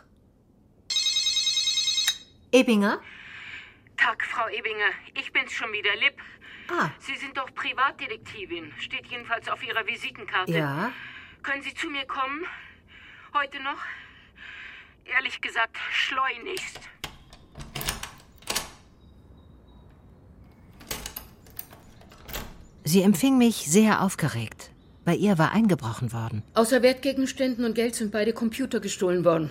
Ebinger? Tag, Frau Ebinger. Ich bin's schon wieder, Lipp. Ah. Sie sind doch Privatdetektivin. Steht jedenfalls auf Ihrer Visitenkarte. Ja. Können Sie zu mir kommen? Heute noch? Ehrlich gesagt, schleunigst. Sie empfing mich sehr aufgeregt. Bei ihr war eingebrochen worden. Außer Wertgegenständen und Geld sind beide Computer gestohlen worden.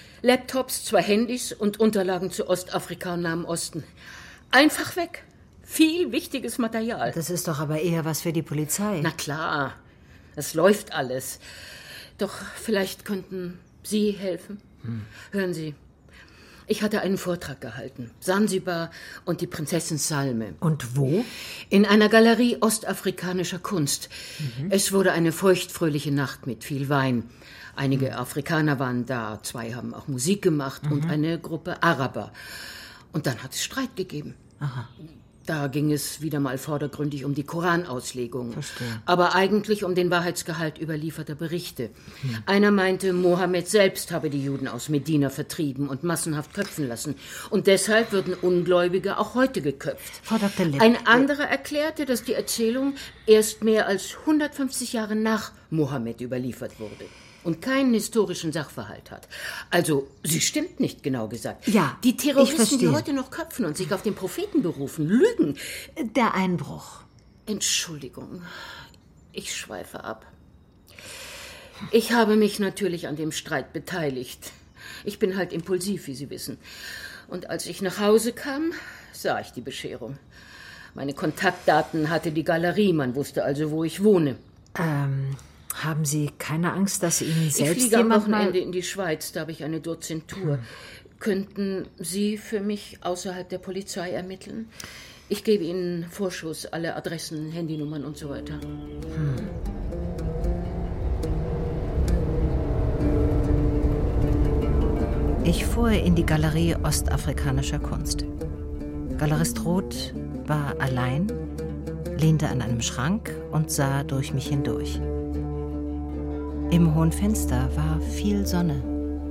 Laptops, zwei Handys und Unterlagen zu Ostafrika und Nahem Osten. Einfach weg. Viel wichtiges Material. Das ist doch aber eher was für die Polizei. Na klar, es läuft alles. Doch vielleicht könnten Sie helfen. Hm. Hören Sie, ich hatte einen Vortrag gehalten. Sansibar und die Prinzessin Salme. Und wo? In einer Galerie ostafrikanischer Kunst. Mhm. Es wurde eine feuchtfröhliche Nacht mit viel Wein. Einige Afrikaner waren da, zwei haben auch Musik gemacht mhm. und eine Gruppe Araber. Und dann hat es Streit gegeben. Aha. Da ging es wieder mal vordergründig um die Koranauslegung. Verstehe. Aber eigentlich um den Wahrheitsgehalt überlieferter Berichte. Hm. Einer meinte, Mohammed selbst habe die Juden aus Medina vertrieben und massenhaft köpfen lassen. Und deshalb würden Ungläubige auch heute geköpft. Frau Doktor Lipp. Ein anderer erklärte, dass die Erzählung erst mehr als hundertfünfzig Jahre nach Mohammed überliefert wurde und keinen historischen Sachverhalt hat. Also, sie stimmt nicht, genau gesagt. Ja, die ich Terroristen, verstehe. die heute noch köpfen und sich auf den Propheten berufen, lügen. Der Einbruch. Entschuldigung, ich schweife ab. Ich habe mich natürlich an dem Streit beteiligt. Ich bin halt impulsiv, wie Sie wissen. Und als ich nach Hause kam, sah ich die Bescherung. Meine Kontaktdaten hatte die Galerie, man wusste also, wo ich wohne. Ähm... Haben Sie keine Angst, dass Ihnen selbst ich fliege am jemand mal... Wochenende in die Schweiz, da habe ich eine Dozentur. Hm. Könnten Sie für mich außerhalb der Polizei ermitteln? Ich gebe Ihnen Vorschuss, alle Adressen, Handynummern und so weiter. Hm. Ich fuhr in die Galerie ostafrikanischer Kunst. Galerist Roth war allein, lehnte an einem Schrank und sah durch mich hindurch. Im hohen Fenster war viel Sonne.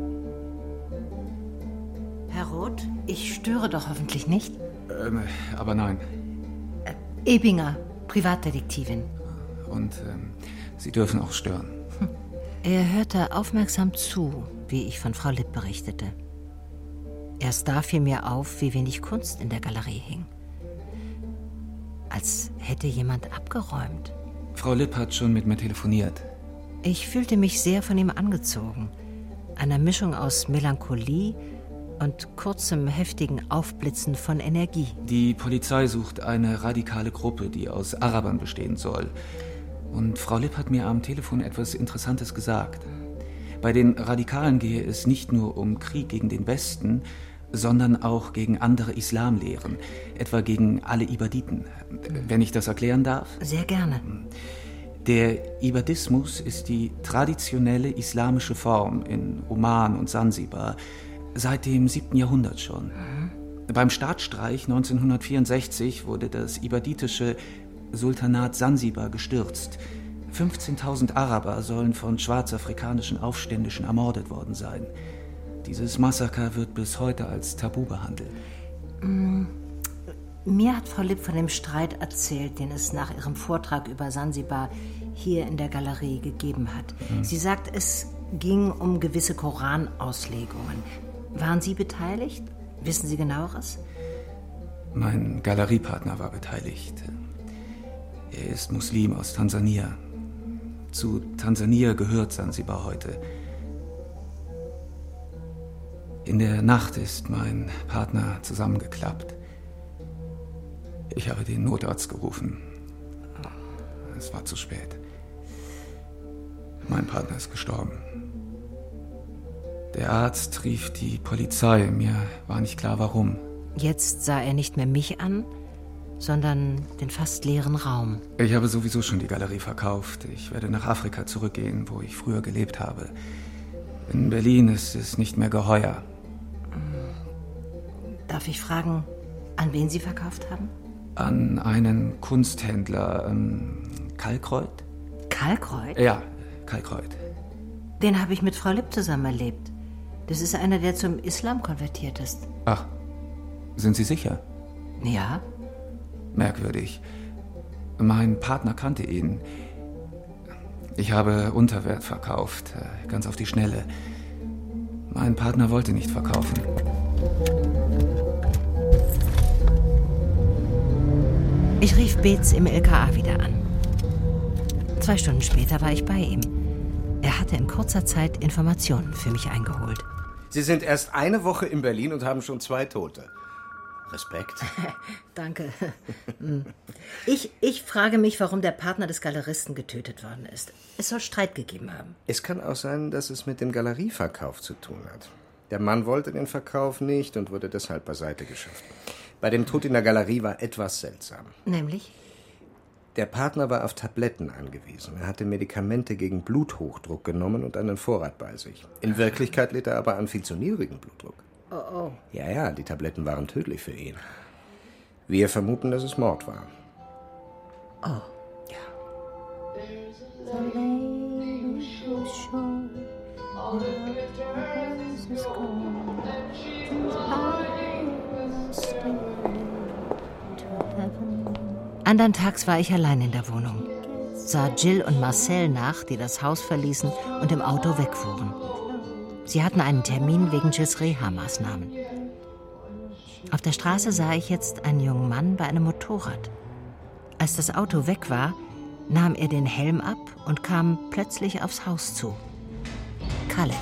Herr Roth, ich störe doch hoffentlich nicht? Ähm, aber nein. Äh, Ebinger, Privatdetektivin. Und ähm, Sie dürfen auch stören. Hm. Er hörte aufmerksam zu, wie ich von Frau Lipp berichtete. Erst da fiel mir auf, wie wenig Kunst in der Galerie hing. Als hätte jemand abgeräumt. Frau Lipp hat schon mit mir telefoniert. Ich fühlte mich sehr von ihm angezogen. Einer Mischung aus Melancholie und kurzem, heftigen Aufblitzen von Energie. Die Polizei sucht eine radikale Gruppe, die aus Arabern bestehen soll. Und Frau Lipp hat mir am Telefon etwas Interessantes gesagt. Bei den Radikalen gehe es nicht nur um Krieg gegen den Westen, sondern auch gegen andere Islamlehren, etwa gegen alle Ibaditen. Wenn ich das erklären darf? Sehr gerne. Der Ibadismus ist die traditionelle islamische Form in Oman und Sansibar seit dem siebten Jahrhundert schon. Mhm. Beim Staatsstreich neunzehnhundertvierundsechzig wurde das ibaditische Sultanat Sansibar gestürzt. fünfzehntausend Araber sollen von schwarzafrikanischen Aufständischen ermordet worden sein. Dieses Massaker wird bis heute als Tabu behandelt. Mm. Mir hat Frau Lipp von dem Streit erzählt, den es nach ihrem Vortrag über Sansibar hier in der Galerie gegeben hat. Mhm. Sie sagt, es ging um gewisse Koranauslegungen. Waren Sie beteiligt? Wissen Sie Genaueres? Mein Galeriepartner war beteiligt. Er ist Muslim aus Tansania. Zu Tansania gehört Sansibar heute. In der Nacht ist mein Partner zusammengeklappt. Ich habe den Notarzt gerufen. Es war zu spät. Mein Partner ist gestorben. Der Arzt rief die Polizei. Mir war nicht klar, warum. Jetzt sah er nicht mehr mich an, sondern den fast leeren Raum. Ich habe sowieso schon die Galerie verkauft. Ich werde nach Afrika zurückgehen, wo ich früher gelebt habe. In Berlin ist es nicht mehr geheuer. Darf ich fragen, an wen Sie verkauft haben? An einen Kunsthändler, ähm, Kalkreuth. Kalkreuth? Ja, Kalkreuth. Den habe ich mit Frau Lipp zusammen erlebt. Das ist einer, der zum Islam konvertiert ist. Ach, sind Sie sicher? Ja. Merkwürdig. Mein Partner kannte ihn. Ich habe Unterwert verkauft, ganz auf die Schnelle. Mein Partner wollte nicht verkaufen. Ich rief Beetz im L K A wieder an. Zwei Stunden später war ich bei ihm. Er hatte in kurzer Zeit Informationen für mich eingeholt. Sie sind erst eine Woche in Berlin und haben schon zwei Tote. Respekt. Danke. Ich, ich frage mich, warum der Partner des Galeristen getötet worden ist. Es soll Streit gegeben haben. Es kann auch sein, dass es mit dem Galerieverkauf zu tun hat. Der Mann wollte den Verkauf nicht und wurde deshalb beiseite geschafft. Bei dem Tod in der Galerie war etwas seltsam. Nämlich? Der Partner war auf Tabletten angewiesen. Er hatte Medikamente gegen Bluthochdruck genommen und einen Vorrat bei sich. In Wirklichkeit litt er aber an viel zu niedrigem Blutdruck. Oh, oh. Ja, ja, die Tabletten waren tödlich für ihn. Wir vermuten, dass es Mord war. Oh. Andern Tags war ich allein in der Wohnung, sah Jill und Marcel nach, die das Haus verließen und im Auto wegfuhren. Sie hatten einen Termin wegen Jills Reha-Maßnahmen. Auf der Straße sah ich jetzt einen jungen Mann bei einem Motorrad. Als das Auto weg war, nahm er den Helm ab und kam plötzlich aufs Haus zu. Khaled.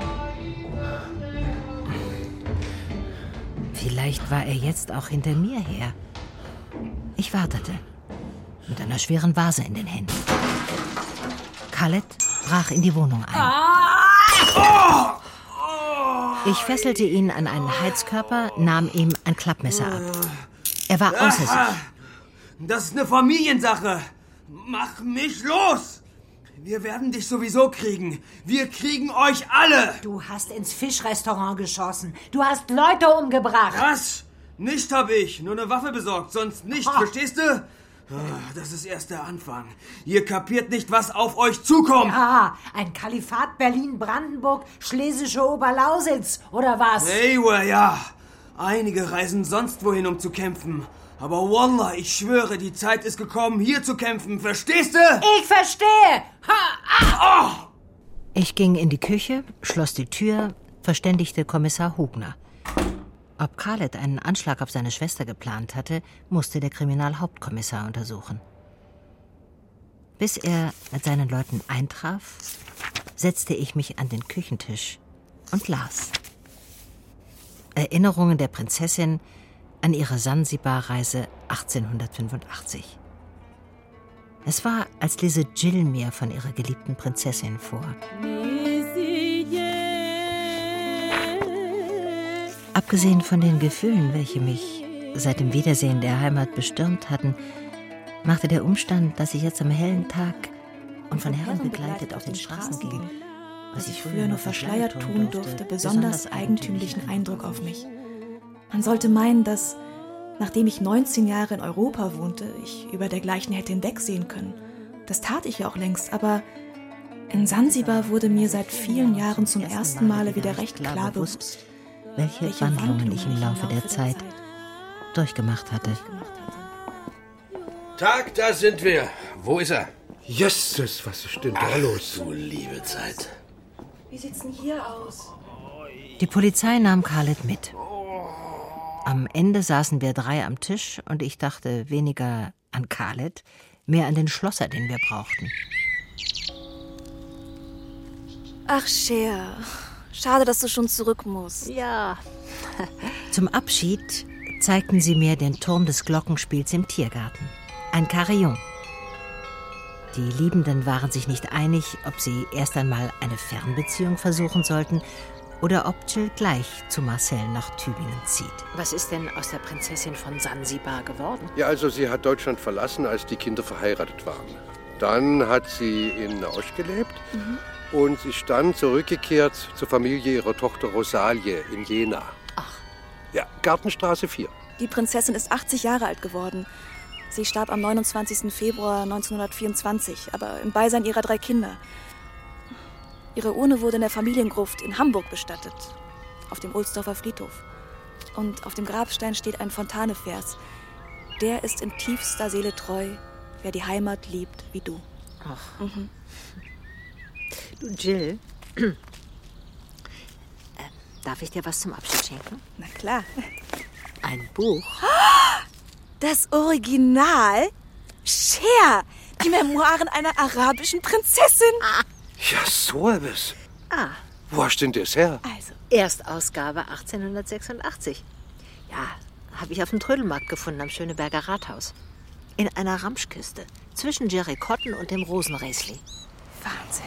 Vielleicht war er jetzt auch hinter mir her. Ich wartete, mit einer schweren Vase in den Händen. Khaled brach in die Wohnung ein. Ich fesselte ihn an einen Heizkörper, nahm ihm ein Klappmesser ab. Er war außer sich. Das ist eine Familiensache. Mach mich los! Wir werden dich sowieso kriegen. Wir kriegen euch alle. Du hast ins Fischrestaurant geschossen. Du hast Leute umgebracht. Was? Nicht hab ich. Nur eine Waffe besorgt, sonst nicht. Oh. Verstehst du? Das ist erst der Anfang. Ihr kapiert nicht, was auf euch zukommt. Ja, ein Kalifat Berlin-Brandenburg, Schlesische Oberlausitz, oder was? Hey, well, ja. Einige reisen sonst wohin, um zu kämpfen. Aber Wallah, ich schwöre, die Zeit ist gekommen, hier zu kämpfen. Verstehst du? Ich verstehe. Ha, ah. Oh. Ich ging in die Küche, schloss die Tür, verständigte Kommissar Hugner. Ob Khaled einen Anschlag auf seine Schwester geplant hatte, musste der Kriminalhauptkommissar untersuchen. Bis er mit seinen Leuten eintraf, setzte ich mich an den Küchentisch und las. Erinnerungen der Prinzessin an ihre Sansibar-Reise achtzehnhundertfünfundachtzig. Es war, als lese Jill mir von ihrer geliebten Prinzessin vor. Abgesehen von den Gefühlen, welche mich seit dem Wiedersehen der Heimat bestürmt hatten, machte der Umstand, dass ich jetzt am hellen Tag und von Herren begleitet auf den Straßen ging, was ich früher nur verschleiert tun durfte, besonders eigentümlichen Eindruck auf mich. Man sollte meinen, dass, nachdem ich neunzehn Jahre in Europa wohnte, ich über dergleichen hätte hinwegsehen können. Das tat ich ja auch längst, aber in Sansibar wurde mir seit vielen Jahren zum ersten Male wieder recht klar bewusst, welche, welche Wandlungen, Wandlungen ich im Laufe der Zeit durchgemacht hatte. Tag, da sind wir. Wo ist er? Jesses, was ist denn da Ach, los? Du liebe Zeit. Wie sieht's denn hier aus? Die Polizei nahm Khaled mit. Am Ende saßen wir drei am Tisch und ich dachte weniger an Khaled, mehr an den Schlosser, den wir brauchten. Ach, Cher. Schade, dass du schon zurück musst. Ja. Zum Abschied zeigten sie mir den Turm des Glockenspiels im Tiergarten. Ein Carillon. Die Liebenden waren sich nicht einig, ob sie erst einmal eine Fernbeziehung versuchen sollten oder ob Jill gleich zu Marcel nach Tübingen zieht. Was ist denn aus der Prinzessin von Sansibar geworden? Ja, also sie hat Deutschland verlassen, als die Kinder verheiratet waren. Dann hat sie in Nausch gelebt. Mhm. Und ist dann zurückgekehrt zur Familie ihrer Tochter Rosalie in Jena. Ach. Ja, Gartenstraße vier. Die Prinzessin ist achtzig Jahre alt geworden. Sie starb am neunundzwanzigsten Februar neunzehnhundertvierundzwanzig, aber im Beisein ihrer drei Kinder. Ihre Urne wurde in der Familiengruft in Hamburg bestattet, auf dem Ohlsdorfer Friedhof. Und auf dem Grabstein steht ein Fontane-Vers. Der ist in tiefster Seele treu, wer die Heimat liebt wie du. Ach. Mhm. Du, Jill, äh, darf ich dir was zum Abschied schenken? Na klar. Ein Buch. Das Original? Cher, die Memoiren einer arabischen Prinzessin. Ah. Ja, so etwas. Ah. Wo hast du denn das her? Also, Erstausgabe achtzehnhundertsechsundachtzig. Ja, habe ich auf dem Trödelmarkt gefunden am Schöneberger Rathaus. In einer Ramschkiste zwischen Jerry Cotton und dem Rosenräsli. Wahnsinn.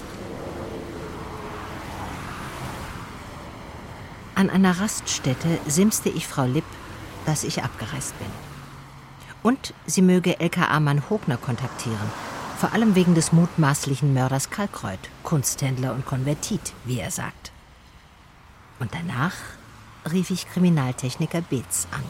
An einer Raststätte simste ich Frau Lipp, dass ich abgereist bin. Und sie möge L K A-Mann Hogner kontaktieren. Vor allem wegen des mutmaßlichen Mörders Kalkreuth, Kunsthändler und Konvertit, wie er sagt. Und danach rief ich Kriminaltechniker Beetz an.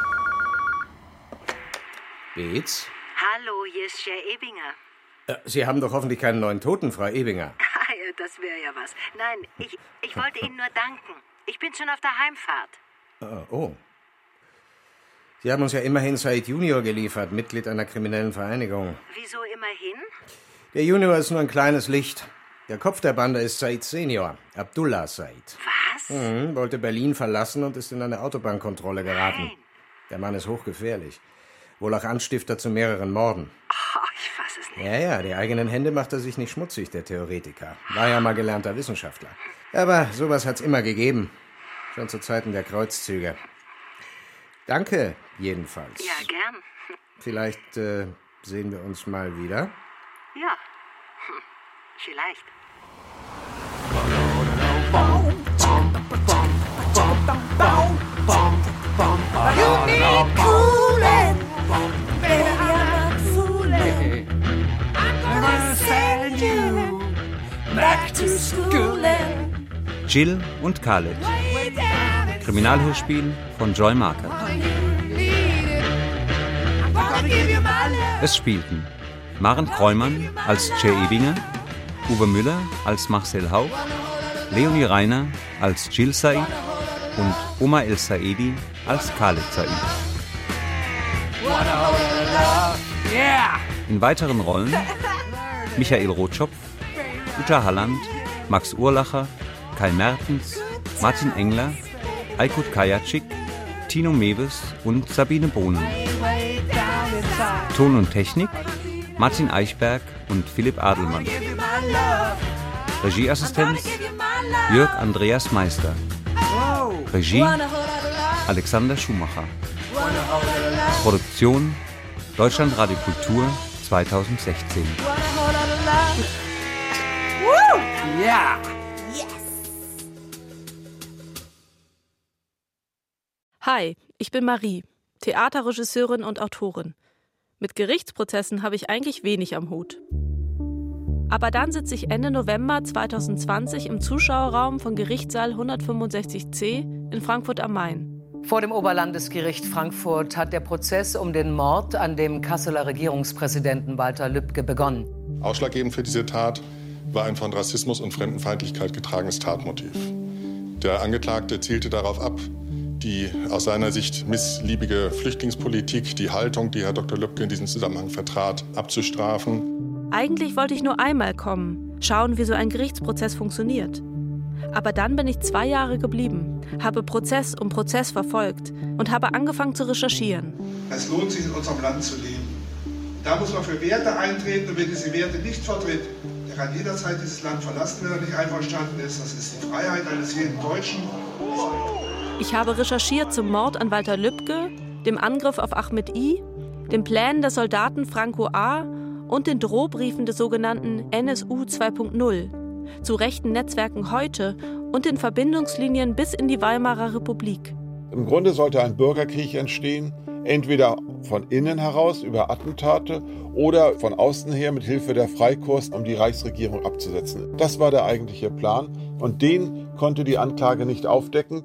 Beetz? Hallo, hier ist Cher Ebinger. Äh, Sie haben doch hoffentlich keinen neuen Toten, Frau Ebinger. Ah ja, das wäre ja was. Nein, ich, ich wollte Ihnen nur danken. Ich bin schon auf der Heimfahrt. Oh, oh. Sie haben uns ja immerhin Said Junior geliefert, Mitglied einer kriminellen Vereinigung. Wieso immerhin? Der Junior ist nur ein kleines Licht. Der Kopf der Bande ist Said Senior, Abdullah Said. Was? Mhm, wollte Berlin verlassen und ist in eine Autobahnkontrolle geraten. Nein. Der Mann ist hochgefährlich. Wohl auch Anstifter zu mehreren Morden. Oh, ich fass es nicht. Ja, ja, die eigenen Hände macht er sich nicht schmutzig, der Theoretiker. War ja mal gelernter Wissenschaftler. Aber sowas hat's immer gegeben. Schon zu Zeiten der Kreuzzüge. Danke, jedenfalls. Ja, gern. Vielleicht äh, sehen wir uns mal wieder. Ja, hm. Vielleicht. You need cooling, baby, I'm not fooling. I'm gonna send you back to schooling. Jill und Khaled. Kriminalhörspiel von Joy Markert. Es spielten Maren Kreumann als Cher Ebinger, Uwe Müller als Marcel Hauch, Leonie Reiner als Jill Said und Omar El Saedi als Khaled Said. In weiteren Rollen Michael Rotschopf, Uta Halland, Max Urlacher, Kai Mertens, Martin Engler, Aykut Kajacik, Tino Mewes und Sabine Bohnen. Ton und Technik Martin Eichberg und Philipp Adelmann. Regieassistenz Jörg Andreas Meister. Regie Alexander Schumacher. Produktion Deutschlandradio Kultur zweitausendsechzehn. Ja! Hi, ich bin Marie, Theaterregisseurin und Autorin. Mit Gerichtsprozessen habe ich eigentlich wenig am Hut. Aber dann sitze ich Ende November zweitausendzwanzig im Zuschauerraum von Gerichtssaal hundertfünfundsechzig c in Frankfurt am Main. Vor dem Oberlandesgericht Frankfurt hat der Prozess um den Mord an dem Kasseler Regierungspräsidenten Walter Lübcke begonnen. Ausschlaggebend für diese Tat war ein von Rassismus und Fremdenfeindlichkeit getragenes Tatmotiv. Der Angeklagte zielte darauf ab, die aus seiner Sicht missliebige Flüchtlingspolitik, die Haltung, die Herr Doktor Lübcke in diesem Zusammenhang vertrat, abzustrafen. Eigentlich wollte ich nur einmal kommen, schauen, wie so ein Gerichtsprozess funktioniert. Aber dann bin ich zwei Jahre geblieben, habe Prozess um Prozess verfolgt und habe angefangen zu recherchieren. Es lohnt sich, in unserem Land zu leben. Da muss man für Werte eintreten und wer diese Werte nicht vertritt, der kann jederzeit dieses Land verlassen, wenn er nicht einverstanden ist. Das ist die Freiheit eines jeden Deutschen. Ich habe recherchiert zum Mord an Walter Lübcke, dem Angriff auf Ahmed I, den Plänen des Soldaten Franco A. und den Drohbriefen des sogenannten N S U zwei punkt null, zu rechten Netzwerken heute und den Verbindungslinien bis in die Weimarer Republik. Im Grunde sollte ein Bürgerkrieg entstehen, entweder von innen heraus über Attentate oder von außen her mit Hilfe der Freikorps, um die Reichsregierung abzusetzen. Das war der eigentliche Plan und den konnte die Anklage nicht aufdecken.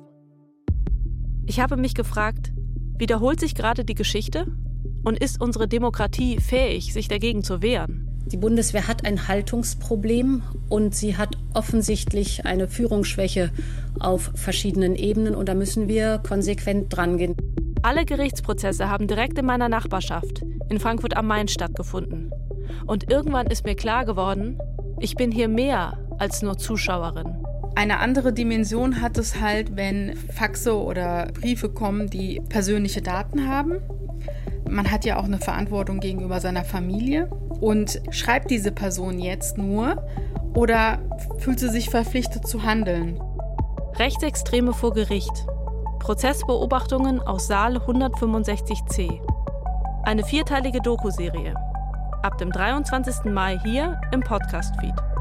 Ich habe mich gefragt, wiederholt sich gerade die Geschichte? Und ist unsere Demokratie fähig, sich dagegen zu wehren? Die Bundeswehr hat ein Haltungsproblem und sie hat offensichtlich eine Führungsschwäche auf verschiedenen Ebenen und da müssen wir konsequent drangehen. Alle Gerichtsprozesse haben direkt in meiner Nachbarschaft, in Frankfurt am Main, stattgefunden. Und irgendwann ist mir klar geworden, ich bin hier mehr als nur Zuschauerin. Eine andere Dimension hat es halt, wenn Faxe oder Briefe kommen, die persönliche Daten haben. Man hat ja auch eine Verantwortung gegenüber seiner Familie. Und schreibt diese Person jetzt nur oder fühlt sie sich verpflichtet zu handeln? Rechtsextreme vor Gericht. Prozessbeobachtungen aus Saal hundertfünfundsechzig c. Eine vierteilige Dokuserie. Ab dem dreiundzwanzigsten Mai hier im Podcast-Feed.